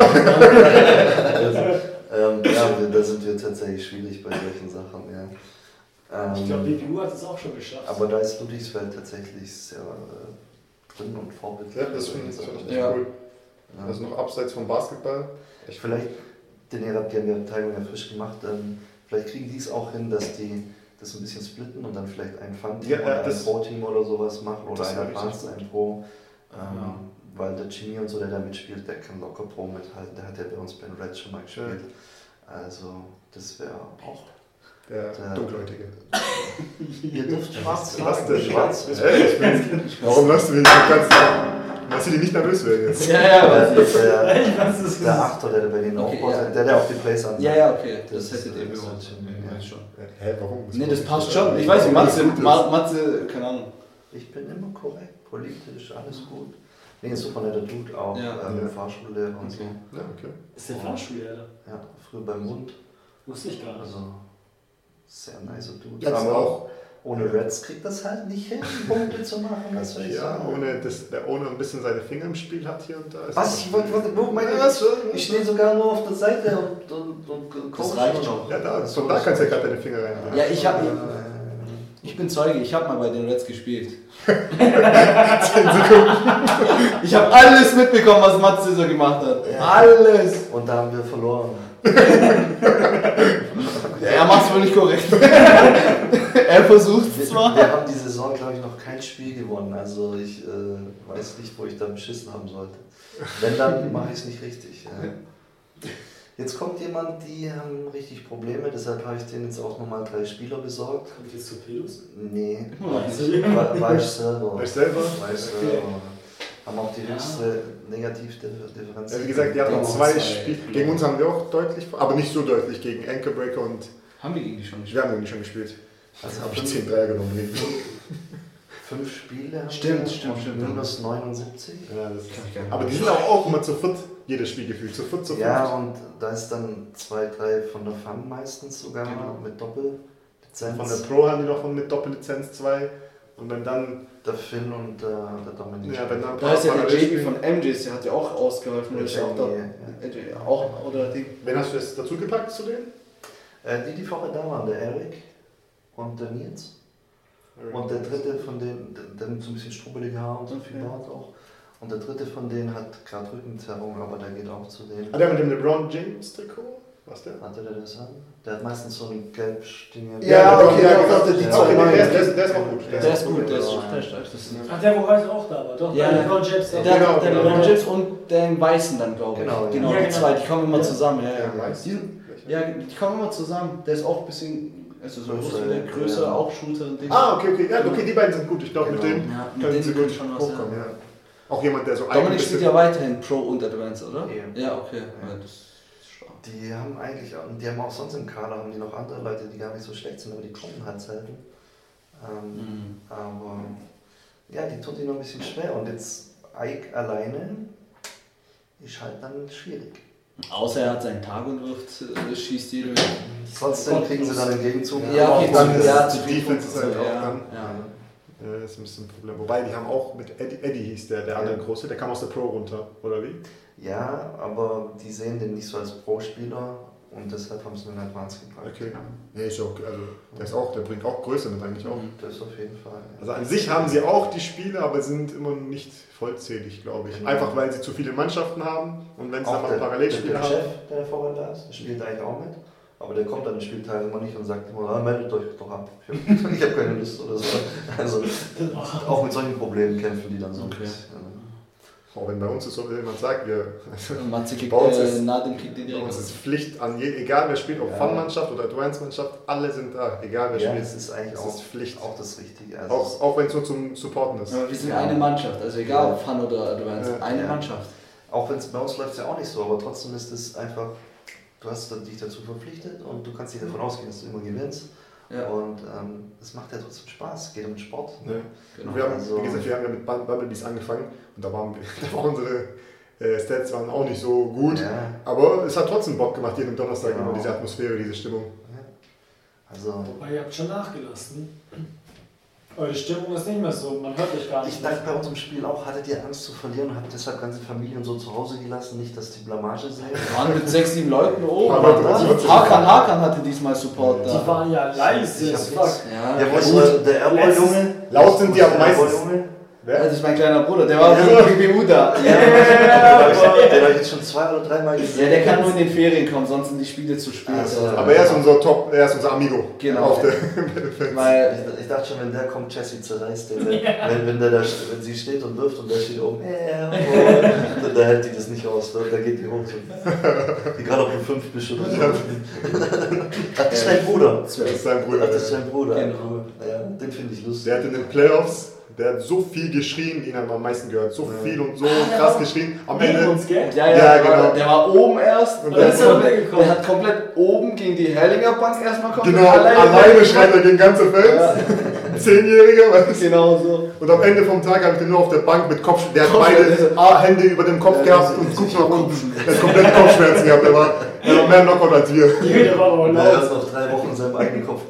also, ähm, ja, wir, da sind wir tatsächlich schwierig bei solchen Sachen, ja. Ähm, Ich glaube, B B U hat es auch schon geschafft. aber da ist Ludwigsfeld tatsächlich sehr äh, drin und vorbildlich. Ja, das finde ich, das find ich echt Ja. cool. Ja. Also noch abseits vom Basketball. Ich vielleicht, denn ihr habt ja die Abteilung ja frisch gemacht, ähm, vielleicht kriegen die es auch hin, dass die das ein bisschen splitten und dann vielleicht ein Fun-Team Ja, ja, oder ein das- Pro-Team oder sowas machen oder das ein wär richtig Advanced, gut. ein Pro. Ähm, Ja. Weil der Jimmy und so, der da mitspielt, der kann locker Pro mithalten. Der hat ja bei uns bei den Reds schon mal gespielt. Also, das wäre auch. Der Der- Dunkelhäutige. Ihr dürft schwarz Was sagen. denn? Schwarz. Ey, ich bin, warum lässt du mich nicht ganz. Lass sie nicht nervös werden jetzt. Ja, ja, Also weiß ich. der, Ich weiß es der nicht. Achter, der bei denen Okay, aufbaut, ja. der, der auf die Plays an. Ja, ja, okay. Das Das hättet ihr ist- bekommen. das ist- Ich weiß schon. Hä, warum? Nee, das passt schon. Ich weiß nicht, Matze, Ma- Matze, keine Ahnung. Ich bin immer korrekt, politisch, alles gut. Nee, ein super netter Dude auch, Ja. ähm, Ja. Fahrschullehrer und so. Ja, okay. Ist der Fahrschullehrer? Ja, früher beim Mund, Wusste ich gar nicht. also sehr nicer Dude. Jetzt Aber auch. ohne Reds kriegt das halt nicht hin, Punkte zu machen, was soll ich Ja, sagen. ohne dass der Owner ein bisschen seine Finger im Spiel hat hier und da. ist Was? das Ich wollte, wollte- wo meine, Ja, schon. ich stehe sogar nur auf der Seite und, und, und coach reicht nur noch. Ja, da, So von da ist kannst du ja das. gerade deine Finger rein. Ja, ich hab- Äh, Ich bin Zeuge, ich habe mal bei den Reds gespielt. Ich habe alles mitbekommen, was Matze so gemacht hat. Ja. Alles. Und da haben wir verloren. Ja, er macht es wohl nicht korrekt. Er versucht Wir, es zwar. wir haben die Saison, glaube ich, noch kein Spiel gewonnen. Also ich äh, weiß nicht, wo ich da beschissen haben sollte. Wenn, dann mache ich es nicht richtig. Ja. Jetzt kommt jemand, die haben richtig Probleme, deshalb habe ich denen jetzt auch nochmal drei Spieler besorgt. Kommt jetzt zu Pedus? Nee, Ja. war, war ich selber. War ich selber? War ich Okay. selber. Haben auch die Ja. höchste Negativdifferenz. Ja, wie gesagt, die hatten Genau, zwei zwei. Spiele. Gegen uns haben wir auch deutlich, aber nicht so deutlich, gegen Anchor Breaker und Haben wir gegen die schon wir gespielt? haben irgendwie schon gespielt. Also habe ich fünf, zehn Dreier genommen. fünf Spiele haben Stimmt, wir stimmt, und stimmt. minus neunundsiebzig. Ja, das Kann ich gar nicht aber die sind auch, auch immer zu viert, jedes Spiel gefühlt. Zu viert, zu viert. Ja, und da ist dann zwei, drei von der F A M meistens sogar Genau. mit Doppellizenz. Von der Pro haben die noch von mit Doppellizenz zwei. Und wenn dann. Der Finn und äh, der Dominik. Ja, wenn dann Da ist ja der Parallel J B spielen. von M Js, der hat ja auch ausgeholfen. Der ist ja auch da. Ja. Auch, oder Ding. Wen hast du jetzt dazu gepackt zu denen? Äh, die, die vorher da waren, der Erik und der Nils. Und der dritte von denen, der, der hat so ein bisschen strubbelige Haare und so viel Bart auch. Und der dritte von denen hat gerade Rückenzerrung, aber der geht auch zu denen. Ah, der mit dem LeBron James Trikot? Was der? Hatte der das an? Der hat meistens so ein gelb Stinger. Ja, okay, ja, doch, genau. doch, die Ja, zwei okay, neuen. der, ist- der, ist- der ist auch gut. Der ist gut, der ist Ja. der stark. Das ist Ach, der, wo heute auch da war, doch? Ja, der LeBron James. Der, Der, Genau, der genau. LeBron James und den Weißen dann, glaube ich. Genau, ja. genau Ja, die genau. zwei, die kommen immer Ja. zusammen. Ja, ja. Ja, weiß. Die, sind, ja, die kommen immer zusammen. Der ist auch ein bisschen, also so Größer, größer, der ja. größer, Ja. auch Shooter und Ding. Ah, okay, okay. Ja, okay, die beiden sind gut. Ich glaube, Genau. mit denen Ja, mit können denen sie kann gut schon was, hochkommen. ja. Ja. Auch jemand, der so Dominik ein spielt bisschen- ja weiterhin Pro und Advanced, oder? Ja. Ja, okay. Ja. Ja, das ist stark. Die haben eigentlich, auch- die haben auch sonst im Kader, haben die noch andere Leute, die gar nicht so schlecht sind, aber die kommen halt selten. Ähm, Mhm. Aber ja, die tut ihnen noch ein bisschen schwer und jetzt Ike alleine ist halt dann schwierig. Außer er hat seinen Tag und wirft, äh, schießt jede. Trotzdem kriegen sie dann im Gegenzug. Ja, aber okay, auch dann zu- ist ja, die zu viel Defense ist halt ja, auch dann. ja. Ja, das ist ein bisschen ein Problem. Wobei, die haben auch mit Eddie, Eddie hieß der, der andere Ja. Große, der kam aus der Pro runter, oder wie? Ja, aber die sehen den nicht so als Pro-Spieler und deshalb haben sie ihn in Advanced gepackt. Okay. Ja, ist auch, also, der ist auch, der bringt auch Größe mit eigentlich auch. Mhm. Das auf jeden Fall. Ja. Also an sich haben sie auch die Spiele, aber sind immer nicht vollzählig, glaube ich. Genau. Einfach weil sie zu viele Mannschaften haben und wenn sie Auch dann mal der, ein Parallelspiel der, der haben. Chef, der vorhin da ist, der spielt eigentlich auch mit. Aber der kommt an den Spieltagen immer nicht und sagt immer, ah, meldet euch doch ab. Ich habe hab keine Lust oder so. Also auch mit solchen Problemen kämpfen die dann so ein Okay. bisschen. Auch wenn bei uns ist so jemand sagt, wir, Und Matze kriegt Bei uns äh, ist- Nadim kriegt den bei direkt. uns ist Pflicht an je, egal wer spielt, ob Ja. Fun-Mannschaft oder Advanced-Mannschaft, alle sind da, egal wer Ja, spielt. das ist eigentlich Das auch, ist Pflicht. auch das Richtige. Also Auch, auch wenn es nur zum Supporten ist. Aber wir sind eine Mannschaft, also egal ob Fun oder Advanced, Ja. eine Ja. Mannschaft. Auch wenn es bei uns läuft es ja auch nicht so, aber trotzdem ist es einfach, du hast dich dazu verpflichtet und du kannst nicht davon ausgehen, dass du immer gewinnst. Ja, Und ähm, es macht ja trotzdem Spaß, es geht um Sport. Ja. genau. Wir haben, Also- wie gesagt, wir haben ja mit Bum- Bumblebees angefangen und da waren, wir, da waren unsere äh, Stats waren auch nicht so gut. Ja, Aber es hat trotzdem Bock gemacht, jeden Donnerstag Genau. immer diese Atmosphäre, diese Stimmung. also Wobei, ihr habt schon nachgelassen. Eure Stimmung ist nicht mehr so, man hört euch gar nicht. ich dachte bei unserem Spiel auch, hattet ihr Angst zu verlieren und habt deshalb ganze Familien so zu Hause gelassen, nicht, dass die Blamage sehen? Wir waren mit sechs, sieben Leuten oben. Paar Leute was? dazu. Hakan Hakan hatte diesmal Support Die da. waren ja leise Ich as hab fuck. nichts. Ja, Ja, wo ist gut. der, der Airboy-Junge? Laut sind die aber Der meistens. Airboy-Junge? Wer? das ist mein kleiner Bruder, der war so Ja. ein B B U da. Ja, den habe ich, den hab ich jetzt schon zwei oder dreimal gesehen. Ja, der kann nur in den Ferien kommen, sonst sind die Spiele zu spät. Also, Aber er ist unser Top, er ist unser Amigo. Genau. Auf der, Weil, Ich, ich dachte schon, wenn der kommt, Jesse zerreißt den. Wenn, wenn, wenn, der da, wenn sie steht und wirft und der steht oben, Airboy, dann da hält die das nicht aus. Da, da geht die hoch. Egal, ob du fünf bist oder so. Ach, das ist dein Bruder. das ist sein Ach, Bruder. das ist dein Bruder. Genau. Ja, den finde ich lustig. Der hat in den Playoffs, der hat so viel geschrien, ihn haben wir am meisten gehört. So viel und so Ah, krass ja. geschrien. Am Neben Ende. uns, gell? ja, ja, Ja, der, war, genau. der war oben erst. Und der, dann ist er hat komplett, runtergekommen. der hat komplett oben gegen die Hellinger Bank erstmal komplett Genau, alleine schreit er gegen ganze Fans. Ja. Zehnjähriger, weißt du? Genau so. Und am Ende vom Tag habe ich den nur auf der Bank mit Kopf. Der hat Kopfschmerzen. beide A, Hände über dem Kopf Ja, gehabt das und ist guckt nach unten. Der hat komplett Kopfschmerzen gehabt. Der war, der war mehr Knockout als wir. Jeder war aber Und er laut. hat noch drei Wochen in seinem eigenen Kopf.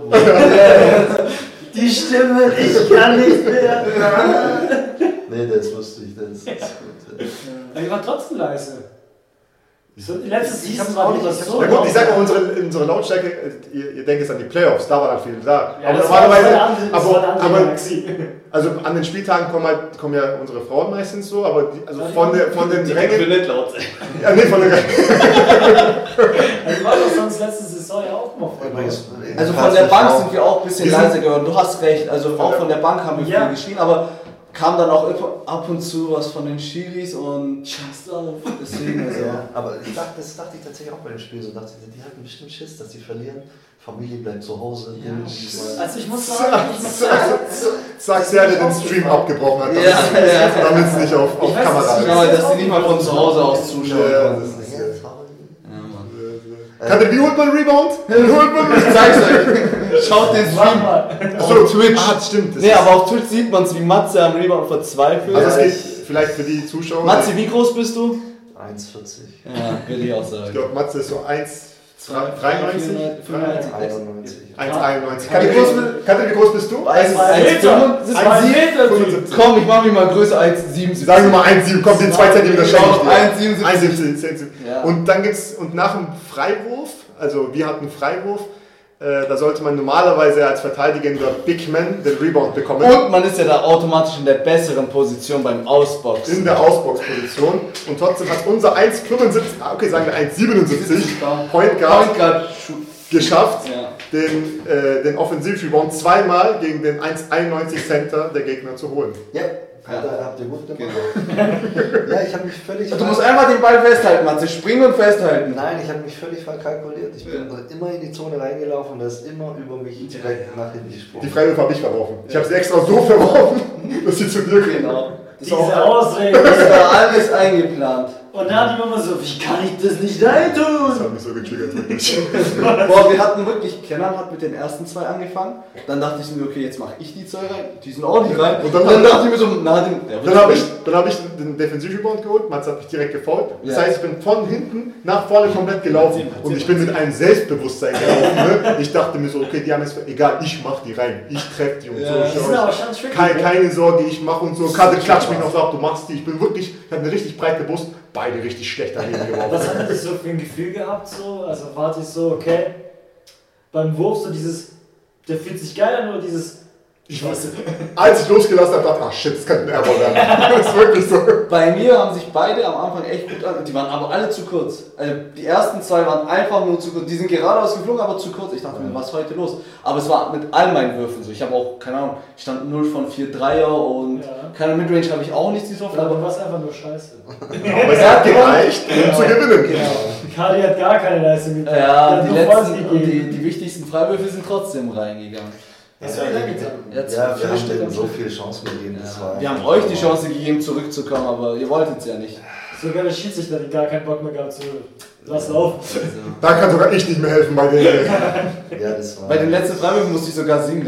Die Stimme, ich kann nicht mehr. Nee, der ist lustig, der ist, der ist gut. Aber ihr wart trotzdem leise. So, letztes Ich hab's Season war auch die nicht- was ich so Na gut, ich sag mal, laut. unsere, unsere Lautstärke, äh, ihr, ihr denkt jetzt an die Playoffs, da war halt viel da. Ja, aber das war normalerweise, eine andere- das war eine aber, andere aber Galaxie. also an den Spieltagen kommen halt kommen ja unsere Frauen meistens so, aber die, also von, der, von den Die Rängen. will nicht laut sein. Ja, nee, von den Rängen. Also war doch sonst letzte Saison ja auch immer voll. Übrigens, Also von der Bank sind wir auch ein bisschen Wir sind- leiser geworden. Du hast recht, also Von auch der- von der Bank haben wir Ja. viel geschrien, aber kam dann auch ab und zu was von den Schiris und Scheiß drauf. deswegen, also. Ja, aber ich dachte, das dachte ich tatsächlich auch bei dem Spiel so. Dachte ich, die hatten bestimmt Schiss, dass sie verlieren. Familie bleibt zu Hause. Ja. irgendwie mal- Also ich muss sagen, ich muss sagen, Sag's ja, der den Stream abgebrochen hat, Ja, ja. damit es nicht auf, auf Ich weiß, Kamera das ist. ist- Ja, aber dass die nicht mal von zu Hause aus zuschauen Ja, konnten. das ist- Ja, toll. Ja, Mann. Also Katrin, wie holt man einen Rebound? Wie holt man einen Ich zeig's euch. Schaut den Stream auf Twitch. Ah, stimmt. Das Nee, ist- aber auf Twitch sieht man es, wie Matze am Rebound verzweifelt. Also es Ja, geht ich- vielleicht für die Zuschauer. Matze, wie groß bist du? eins vierzig. Ja, würde ich auch Ich sagen. glaube, Matze ist so eins dreiundneunzig? fünfundneunzig. einundneunzig. eins einundneunzig. Katrin, wie groß- Katrin, wie groß bist du? eins Zwei Meter. Zwei Meter. fünfundsiebzig. Komm, ich mach mich mal größer, eins Komma siebenundsiebzig. Sagen wir mal eins Komma sieben, komm, den zwei Zentimeter schenke ich dir. eins Komma siebenundsiebzig. eins Komma siebzig. Ja. Und dann gibt's, und nach dem Freiwurf, also wir hatten Freiwurf, äh, da sollte man normalerweise als verteidigender Big Man den Rebound bekommen. Und man ist ja da automatisch in der besseren Position beim Ausboxen. In der Ausbox-Position. Und trotzdem hat unser eins Komma fünfundsiebzig, ah, okay, sagen wir eins Komma siebenundsiebzig Point Guard Point Guard. geschafft, Ja. den, äh, den Offensiv-Rebound zweimal gegen den eins Komma einundneunzig Center der Gegner zu holen. Ja, Ja. da habt ihr gut gemacht. Ja, ich habe mich völlig... Du musst einfach den Ball festhalten, Matze. Springen und festhalten. Nein, ich habe mich völlig verkalkuliert. Ich bin immer in die Zone reingelaufen und er ist immer über mich direkt nach hinten Die gesprungen. Freiwürfe habe ich verworfen. Ich habe sie extra so verworfen, dass sie zu dir kommen. Genau. Das, Diese ist auch, Ausrede. das war alles eingeplant. Und dann hat die Mama so, wie kann ich das nicht Das reintun? hat mich so getriggert, wirklich. Boah, wir hatten wirklich, Kenan hat mit den ersten zwei angefangen. Dann dachte ich mir, okay, jetzt mache ich die zwei rein. Die sind auch nicht rein. Und Und dann- dann, dachte ich mir so, na, den, der wird Dann habe ich, nicht. dann hab ich den Defensiv-Rebound geholt, Mats hat mich direkt gefault. Das Ja. heißt, ich bin von hinten nach vorne komplett gelaufen. Und ich bin mit einem Selbstbewusstsein gelaufen. Ne? Ich dachte mir so, okay, die haben jetzt, egal, ich mach die rein. Ich treff die und Ja. so. Die sind Ich, aber schon tricky. keine, keine Sorge, ich mache und so. Karte klatscht mich noch so ab, du machst die. Ich bin wirklich, ich habe eine richtig breite Brust, beide richtig schlecht daneben geworfen. Was hattet ihr so für ein Gefühl gehabt? So? Also wart ihr so, okay, beim Wurf so dieses, der fühlt sich geil an oder dieses, Ich weiß, als ich losgelassen habe, dachte ich, ach shit, das könnte ein Airball werden. Das ist wirklich so. Bei mir haben sich beide am Anfang echt gut an. Die waren aber alle zu kurz. Also die ersten zwei waren einfach nur zu kurz. Die sind geradeaus geflogen, aber zu kurz. Ich dachte mir, was ist heute los? Aber es war mit all meinen Würfen so. Ich habe auch, keine Ahnung, ich stand null von vier Dreier und Ja. keine Midrange habe ich auch nicht so oft. aber Aber war es einfach nur scheiße. Aber es hat gereicht, um zu gewinnen. Kali hat gar keine Leistung gebracht. ja, die, Der hat nur Vollgas letzten, die, gegeben. die wichtigsten Freiwürfe sind trotzdem reingegangen. Was soll ich denn getan? Jetzt Ja, wir vier haben Stück denen am so Stück. viele Chancen gegeben. Das war Wir haben einfach- euch die Chance gegeben, zurückzukommen, aber ihr wolltet es ja nicht. Sogar der Schiedsrichter hat gar keinen Bock mehr gehabt zu lass laufen. Da kann sogar ich nicht mehr helfen bei denen. Ja, das war. Bei den letzten Freiwürfen musste ich sogar singen. Ja,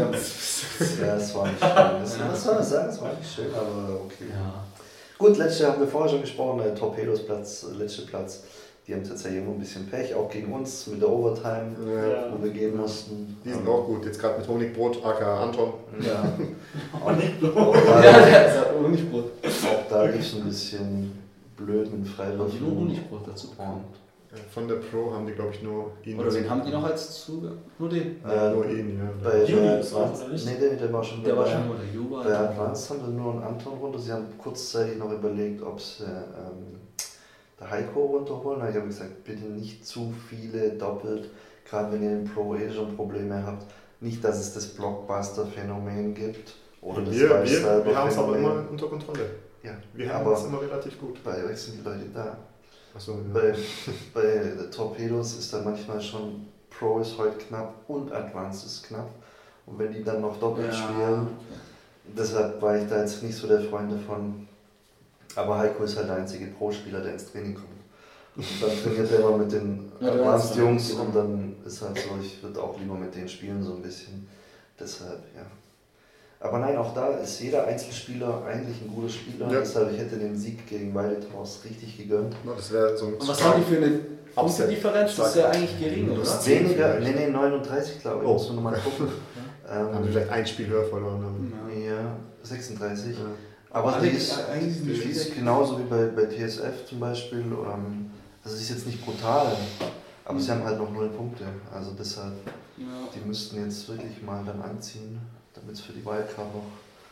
das war nicht schön. Das, was soll ich sagen? Das war nicht schön, aber okay. Ja. Gut, letztes Jahr haben wir vorher schon gesprochen, der Torpedos Platz, äh, letzter Platz. Die haben tatsächlich immer ein bisschen Pech, auch gegen uns mit der Overtime, Ja. wo wir gehen mussten. Die sind auch gut, jetzt gerade mit Honigbrot, aka Anton. Ja. Und nicht Auch Ja, da, der ist ja Honigbrot. auch da lief es ein bisschen blöd mit Die Freiwürfen. nur Honigbrot dazu. Und Von der Pro haben die, glaube ich, nur ihn. Oder wen haben die noch als Zugang? Nur den. Ja, äh, nur ihn, ja. bei Juni der ist auch, Advanced, oder nicht? nee, der, der war schon Der war dabei. schon, oder Juba. Bei Advanced haben wir nur einen Anton runter. Sie haben kurzzeitig noch überlegt, ob sie ähm, der Heiko runterholen. Ich habe gesagt, bitte nicht zu viele doppelt, gerade wenn ihr im Pro eh schon Probleme habt. Nicht, dass es das Blockbuster-Phänomen gibt oder das Wir, wir, wir haben es aber Weißsalber-Phänomen. immer unter Kontrolle. Ja, Wir haben aber es immer relativ gut. bei euch sind die Leute da. Achso, ja. Bei, bei Torpedos ist da manchmal schon Pro ist heute knapp und Advanced ist knapp. Und wenn die dann noch doppelt spielen, deshalb war ich da jetzt nicht so der Freund davon. Aber Heiko ist halt der einzige Pro-Spieler, der ins Training kommt. Und dann trainiert er immer mit den Ja, der Advanced weiß, Jungs genau. und dann ist halt so, ich würde auch lieber mit denen spielen, so ein bisschen. Deshalb, ja. Aber nein, auch da ist jeder Einzelspieler eigentlich ein guter Spieler. Ja. Deshalb, ich hätte den Sieg gegen Violet House richtig gegönnt. No, das wäre so ein Und was haben die für eine Upset. Punktedifferenz? Das ist ja eigentlich gering, oder? Das- Weniger, nee, nee, neununddreißig glaube ich, Oh. muss man nochmal gucken. haben sie ähm, vielleicht ein Spiel höher verloren. Haben. ja, sechsunddreißig. Ja. Aber Eigentlich- die ist, eigentlich sind die die ist schwierig. genauso wie bei, bei T S F zum Beispiel. Ähm, also sie ist jetzt nicht brutal, aber sie haben halt noch null Punkte. Also deshalb, Ja. die müssten jetzt wirklich mal dann anziehen, damit es für die Wildcard noch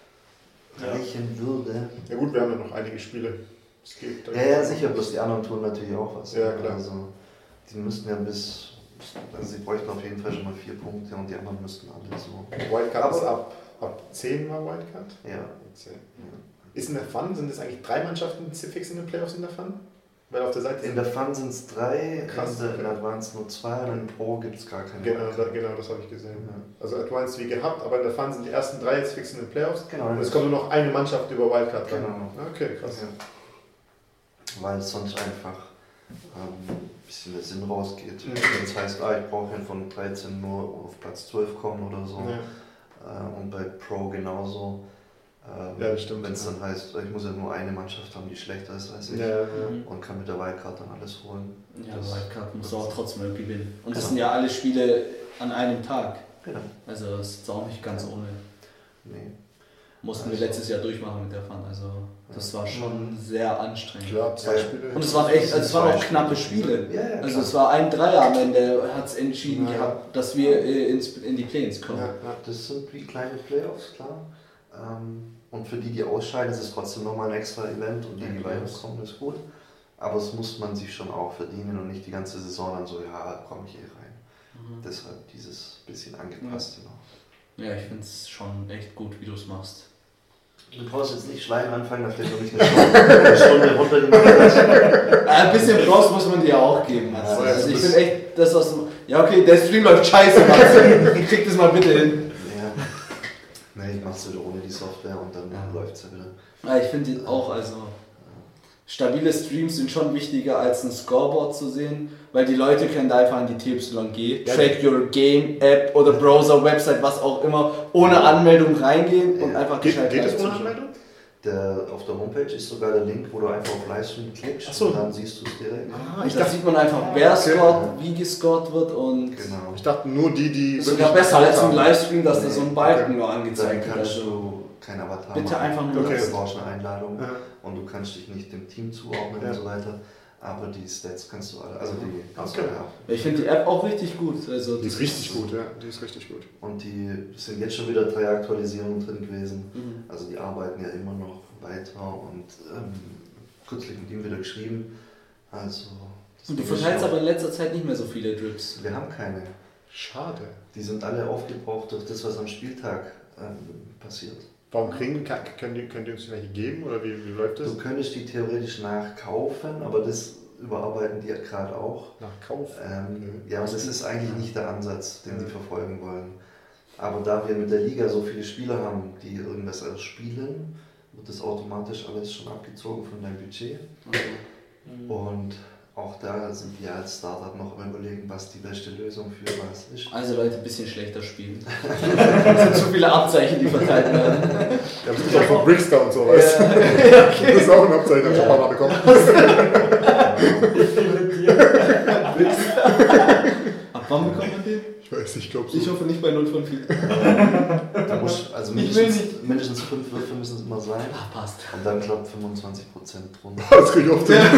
Ja. reichen würde. Ja gut, wir haben ja noch einige Spiele. Es geht, Ja, ja, sicher, bloß die anderen tun natürlich auch was. Ja, klar. Also die müssten ja bis, also sie bräuchten auf jeden Fall schon mal vier Punkte und die anderen müssten alle so. Wildcard Aber- ist ab, ab zehn mal Wildcard. Ja. zehn. Ist in der Fun, sind es eigentlich drei Mannschaften fix in den Playoffs in der Fun? Weil auf der Seite In der Fun sind es drei, Krass, in der, in der okay. Advanced nur zwei und im Pro gibt es gar keine. Genau, da, genau, das habe ich gesehen. Ja. Also Advanced wie gehabt, aber in der Fun sind die ersten drei jetzt fix in den Playoffs. Genau, Und es kommt nur noch eine Mannschaft über Wildcard dran. Genau. Okay, krass. Ja. Weil es sonst einfach ähm, bisschen der Sinn rausgeht. Mhm. Wenn es heißt, ah, ich brauche von dreizehn nur auf Platz zwölf kommen oder so. Ja. Äh, und bei Pro genauso. Ähm, ja, das stimmt. Wenn es dann heißt, ich muss ja nur eine Mannschaft haben, die schlechter ist als ich. Ja, ja. Und kann mit der Wildcard dann alles holen. Ja, das Wildcard muss auch trotzdem irgendwie gewinnen. Und das genau. sind ja alle Spiele an einem Tag. Genau. Also das ist auch nicht ganz ohne. Nee. Mussten also, wir letztes Jahr durchmachen mit der Fun. Also das war schon sehr anstrengend. Klar, zwei Spiele. Und es waren echt, also es waren auch knappe Spiele. Ja, ja, also es war ein Dreier am Ende, hat es entschieden ja. gehabt, dass wir ins, in die Play-ins kommen. Ja, das sind wie kleine Playoffs, klar. Und für die, die ausscheiden, ist es trotzdem nochmal ein extra Event und die, die weiterkommen, ist gut. Aber es muss man sich schon auch verdienen und nicht die ganze Saison dann so, ja, komme ich eh rein. Mhm. Deshalb dieses bisschen angepasste ja. noch. Ja, ich finde es schon echt gut, wie du es machst. Du brauchst jetzt nicht Schleim anfangen, nachdem du nicht eine Stunde, eine Stunde runtergemacht hast. Ein bisschen Prost muss man dir auch geben. Also, ja, also ich finde echt, das was. Ja, okay, der Stream läuft scheiße, Mann. Krieg das mal bitte hin. Ja. Nee, ich mach's wieder ohne die Software und dann ja. läuft's ja wieder. Ja, ich finde auch, also. Stabile Streams sind schon wichtiger als ein Scoreboard zu sehen, weil die Leute können da einfach an die T Y G, ja. Track Your Game App oder Browser, Website, was auch immer, ohne Anmeldung reingehen und ja. einfach gescheit Geht, geht das ohne Anmeldung? Der, auf der Homepage ist sogar der Link, wo du einfach auf Livestream klickst so. Und dann siehst du es direkt. Ah, ich da dachte, sieht man einfach, wer okay. scored, wie gescored wird und... Genau. Ich dachte nur die, die... Das ist sogar besser als im Livestream, dass nee. da so ein Balken okay. nur angezeigt wird. Dann kannst du kein Avatar Bitte machen. einfach nur... Okay. Du brauchst eine Einladung ja. und du kannst dich nicht dem Team zuordnen ja. und so weiter. Aber die Stats kannst du alle, also die kannst okay. du alle haben. Ich finde die App auch richtig gut. Also die ist richtig gut, ja. Die ist richtig gut. Und die sind jetzt schon wieder drei Aktualisierungen drin gewesen. Mhm. Also die arbeiten ja immer noch weiter und ähm, kürzlich mit ihm wieder geschrieben. Also. Und du verteilst aber in letzter Zeit nicht mehr so viele Drips. Wir haben keine. Schade. Die sind alle aufgebraucht durch das, was am Spieltag ähm, passiert. Warum kriegen, können die, können die uns welche geben oder wie, wie läuft das? Du könntest die theoretisch nachkaufen, aber das überarbeiten die ja gerade auch. Nachkaufen? Ähm, okay. Ja, und das ist eigentlich nicht der Ansatz, den sie verfolgen wollen. Aber da wir mit der Liga so viele Spieler haben, die irgendwas alles spielen, wird das automatisch alles schon abgezogen von deinem Budget. Okay. Mhm. Und auch da sind wir als Startup noch am Überlegen, was die beste Lösung für was ist. Also Leute, ein bisschen schlechter spielen. Es sind zu viele Abzeichen, die verteilt werden. Ja, das ist auch von Brickster und so, weißt du? Ja. Ja, okay. Das ist auch ein Abzeichen, das ja. Papa bekommen. Ich bin mit dir. Ab wann bekommt man den? Ich weiß nicht, ich glaube so. Ich hoffe nicht bei null von vier. Da muss, also mindestens, mindestens fünf Würfe müssen es immer sein. Ach, passt. Und dann klappt fünfundzwanzig Prozent drunter. Das krieg ich oft hin.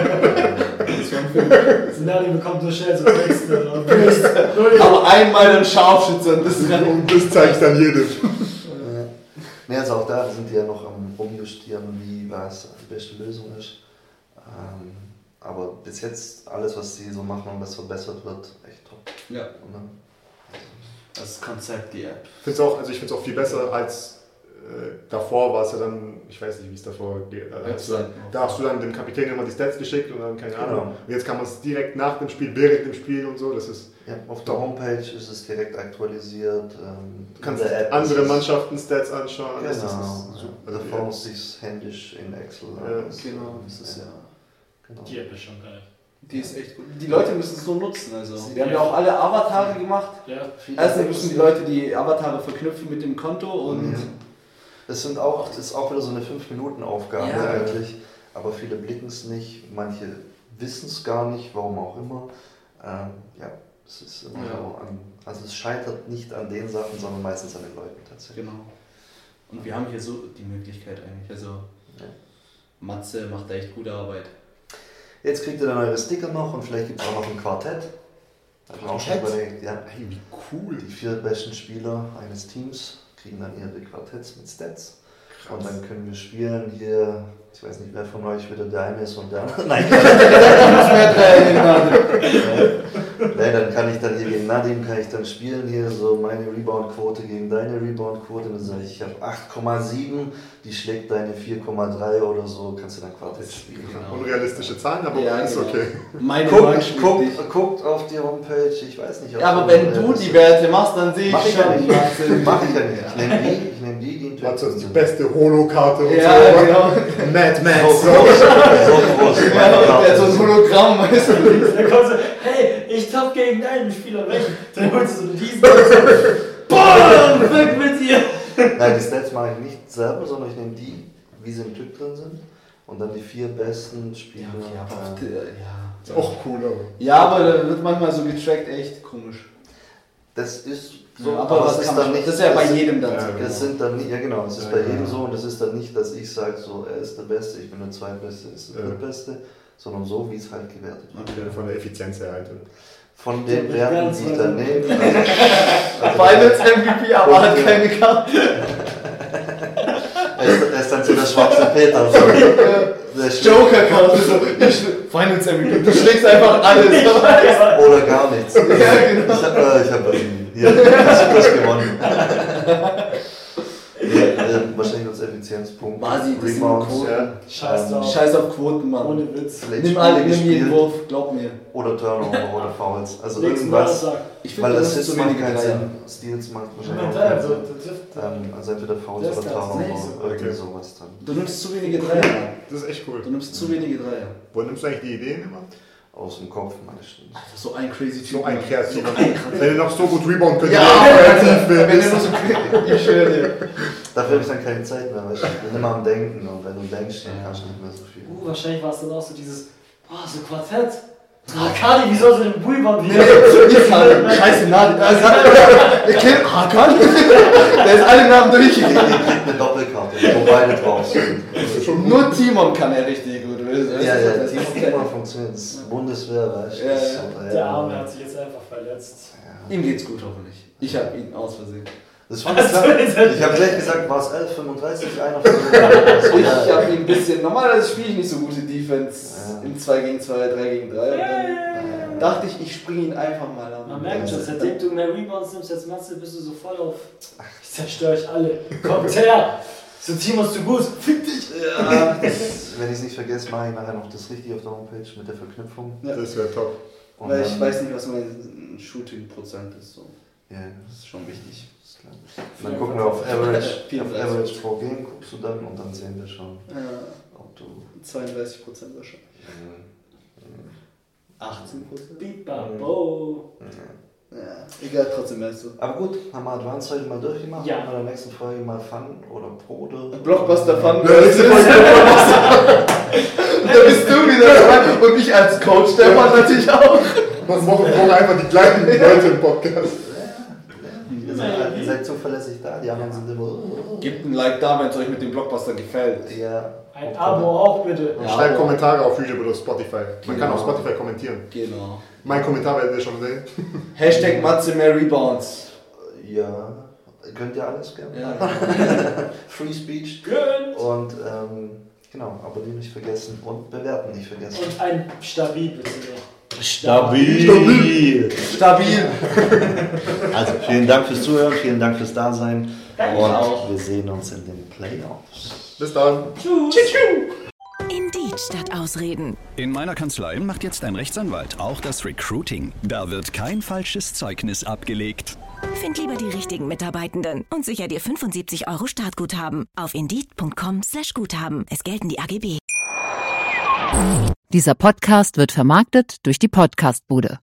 Sinari bekommt nur schnell so Texte. Aber einmal ein Scharfschütze und das, und das zeige ich dann jedem. Ne, also auch da sind die ja noch am rumjustieren, wie was die beste Lösung ist. Ähm, aber bis jetzt alles, was sie so machen und was verbessert wird, echt top. Ja. Das Konzept, die App. Find's auch, also ich finde es auch viel besser als äh, davor war es ja dann, ich weiß nicht, wie es davor geht. Äh, da hast du dann dem Kapitän immer die Stats geschickt und dann keine Ahnung. Genau. Und jetzt kann man es direkt nach dem Spiel, während dem Spiel und so. Das ist ja, auf der Homepage ist es direkt aktualisiert. Ähm, du kannst andere Mannschaften Stats anschauen. Genau. Das ist super. Also davor musste ich es händisch in Excel. Ja, das, genau. Das ist ja. Genau. Die App ist schon geil. Die ist echt gut. Die Leute müssen es so nutzen. Also. Wir haben ja auch alle Avatare gemacht. Ja, Erstens müssen die Leute die Avatare verknüpfen mit dem Konto und. Ja. Das sind auch, das ist auch wieder so eine fünf Minuten Aufgabe ja. eigentlich. Aber viele blicken es nicht, manche wissen es gar nicht, warum auch immer. Ähm, ja, es ist immer ja. so an, also es scheitert nicht an den Sachen, sondern meistens an den Leuten tatsächlich. Genau. Und wir haben hier so die Möglichkeit eigentlich. Also ja. Matze macht da echt gute Arbeit. Jetzt kriegt ihr dann eure Sticker noch und vielleicht gibt es auch noch ein Quartett. Da habe ich auch schon überlegt, ja. Hey, wie cool. Die vier besten Spieler eines Teams kriegen dann ihre Quartetts mit Stats. Krass. Und dann können wir spielen hier, ich weiß nicht, wer von euch wieder der eine ist und der andere. Nein, Nein, dann kann ich dann hier gegen Nadim kann ich dann spielen, hier so meine Rebound-Quote gegen deine Rebound-Quote. Und dann sage ich, ich habe acht Komma sieben, die schlägt deine vier Komma drei oder so, kannst du dann Quartett spielen. Genau. Unrealistische Zahlen, aber ja, ist genau. okay. Meine guckt, guckt, guckt auf die Homepage, ich weiß nicht. Ob ja, aber wenn du die Werte machst, dann sehe ich mach schon. Ich ja nicht. Mach ich ja nicht. Ich nehme die, ich nehme die, die das ist die beste Holo-Karte und ja, so. Genau. Mad Max. So groß. So groß. Ja, der hat so ein Hologramm. weißt du? Dann kommt so, hey, ich tapp gegen einen Spieler weg. Dann holst du so diesen. Boom, weg mit dir. Nein, die Stats mache ich nicht selber, sondern ich nehme die, wie sie im Typ drin sind. Und dann die vier besten Spieler. Ja, okay, aber, äh, ja. Ist auch cool, aber. Ja, aber da wird manchmal so getrackt, echt komisch. Das ist so, Ja, aber was es kann ist man, dann nicht. das ist ja bei das- jedem dann ja, so. genau. Das sind dann nicht, ja genau, es ist Ja, bei genau. jedem so und das ist dann nicht, dass ich sage, so er ist der Beste, ich bin der Zweitbeste, er ist der Ja. Drittbeste, sondern so, wie es halt gewertet wird. Okay, von der Effizienz her halt. Von den Ja, Werten, die ich dann ja. nehme. Also, Finals M V P, aber hat keine Karte. er, ist, er ist dann so der schwarze Peter. So. Der schlägt- Joker-Karte, so. Ich, Finals M V P, du schlägst einfach alles. Oder gar nichts. Ja, genau. Ich habe äh, ich hab hier, das, das gewonnen. Ja, äh, wahrscheinlich als Effizienzpunkt. Quasi, das sind Rebounds, Quoten. ja. Scheiß drauf. Scheiß auf Quoten, Mann. Ohne Witz. Vielleicht Nimm alle, Spiele nimm jeden gespielt Wurf, glaub mir. Oder Turnover oder Fouls. Also Nächsten Mal irgendwas. sag. Ich finde, Weil das das ist Assists zu macht wenige keinen Dreier. Sinn. Steals macht wahrscheinlich auch Ja, keinen der Sinn. wird- der trifft. Ähm, also entweder Fouls Das oder ist ganz Turnover, nice. irgendwie Okay. sowas dann. Du nimmst zu wenige Dreier, Mann. Das ist echt cool. Du nimmst zu wenige Dreier. Wo nimmst du eigentlich die Ideen immer? Aus dem Kopf meistens. Alter, so ein crazy Typ. So ein kreativer. So ein krass. Wenn du noch so gut rebound könntest, Ja, kreativ wenn bist. du nur so ich schwöre dir. Dafür habe ich dann keine Zeit mehr, weil ich bin immer am Denken und wenn du denkst, dann Ja. kannst du nicht mehr so viel. Uh, wahrscheinlich war es dann auch so dieses, oh, so Quartett. Ah, Kali, wieso so den Bullband Nee, wieder? nicht Kali. Scheiße, Nadi. Der kennt Hakan. Der ist alle Namen Ich durch. krieg eine Doppelkarte, wo beide drauf sind. Nur Timon kann er richtig gut. Ja, ja, Team Team funktioniert. Das ist Bundeswehr, weißt du. Ja, das ist ja. so, ja. Der Arme hat sich jetzt einfach verletzt. Ja. Ihm geht's gut, hoffentlich. Ich hab ihn aus Versehen. Das war klar. Ich habe gleich gesagt, war es elf fünfunddreißig, einer von denen. Ich hab ihn ein bisschen. Normalerweise spiele ich nicht so gute Defense Ja. im zwei gegen zwei, drei gegen drei. Und dann dachte ich, ich springe ihn einfach mal an. Man merkt schon, seitdem du mehr Rebounds nimmst als Matze, bist du so voll auf, ich zerstöre euch alle. Kommt her! So Team hast du gut, fick dich! Ja, das, wenn ich es nicht vergesse, mache ich nachher noch das richtig auf der Homepage mit der Verknüpfung. Ja. Das wäre top. Und Weil ich dann- weiß nicht, was mein Shooting-Prozent ist. So. Ja, Das ist schon wichtig. das ist klar. Und dann gucken wir auf Average, auf vierunddreißig. Average pro Game, guckst du dann und dann sehen wir schon, Ja, ob du. zweiunddreißig Prozent wahrscheinlich. äh, achtzehn Prozent? Bibabo! Ja, egal, trotzdem weißt du. Aber gut, haben wir Advanced heute mal durchgemacht. Ja. Machen wir in der nächsten Folge mal Fun oder Pro oder. Blockbuster Fun. Ja, das ist Da bist du wieder dabei und ich als Coach, der Mann natürlich auch. Man braucht einfach die gleichen Leute im Podcast. Ihr seid, ihr seid zuverlässig da, die anderen sind immer. oh. Gebt ein Like da, wenn es euch mit dem Blockbuster gefällt. Ja. Ein Abo auch bitte. Und Ja, schreibt aber- Kommentare auf YouTube oder auf Spotify. Man Genau. kann auf Spotify kommentieren. Genau. Mein Kommentar werdet ihr schon sehen. Hashtag Matze mehr Rebounds. Ja. Könnt ihr alles gerne. Ja. Free Speech. Good. Und ähm, genau, abonnieren nicht vergessen und bewerten nicht vergessen. Und ein Stabil bitte noch. Stabil. Stabil. Also vielen Dank fürs Zuhören, vielen Dank fürs Dasein. Danke und auch. wir sehen uns in den Playoffs. Bis dann. Tschüss. Indeed statt Ausreden. In meiner Kanzlei macht jetzt ein Rechtsanwalt auch das Recruiting. Da wird kein falsches Zeugnis abgelegt. Find lieber die richtigen Mitarbeitenden und sicher dir fünfundsiebzig Euro Startguthaben auf indeed punkt com slash Guthaben. Es gelten die A G B. Dieser Podcast wird vermarktet durch die Podcastbude.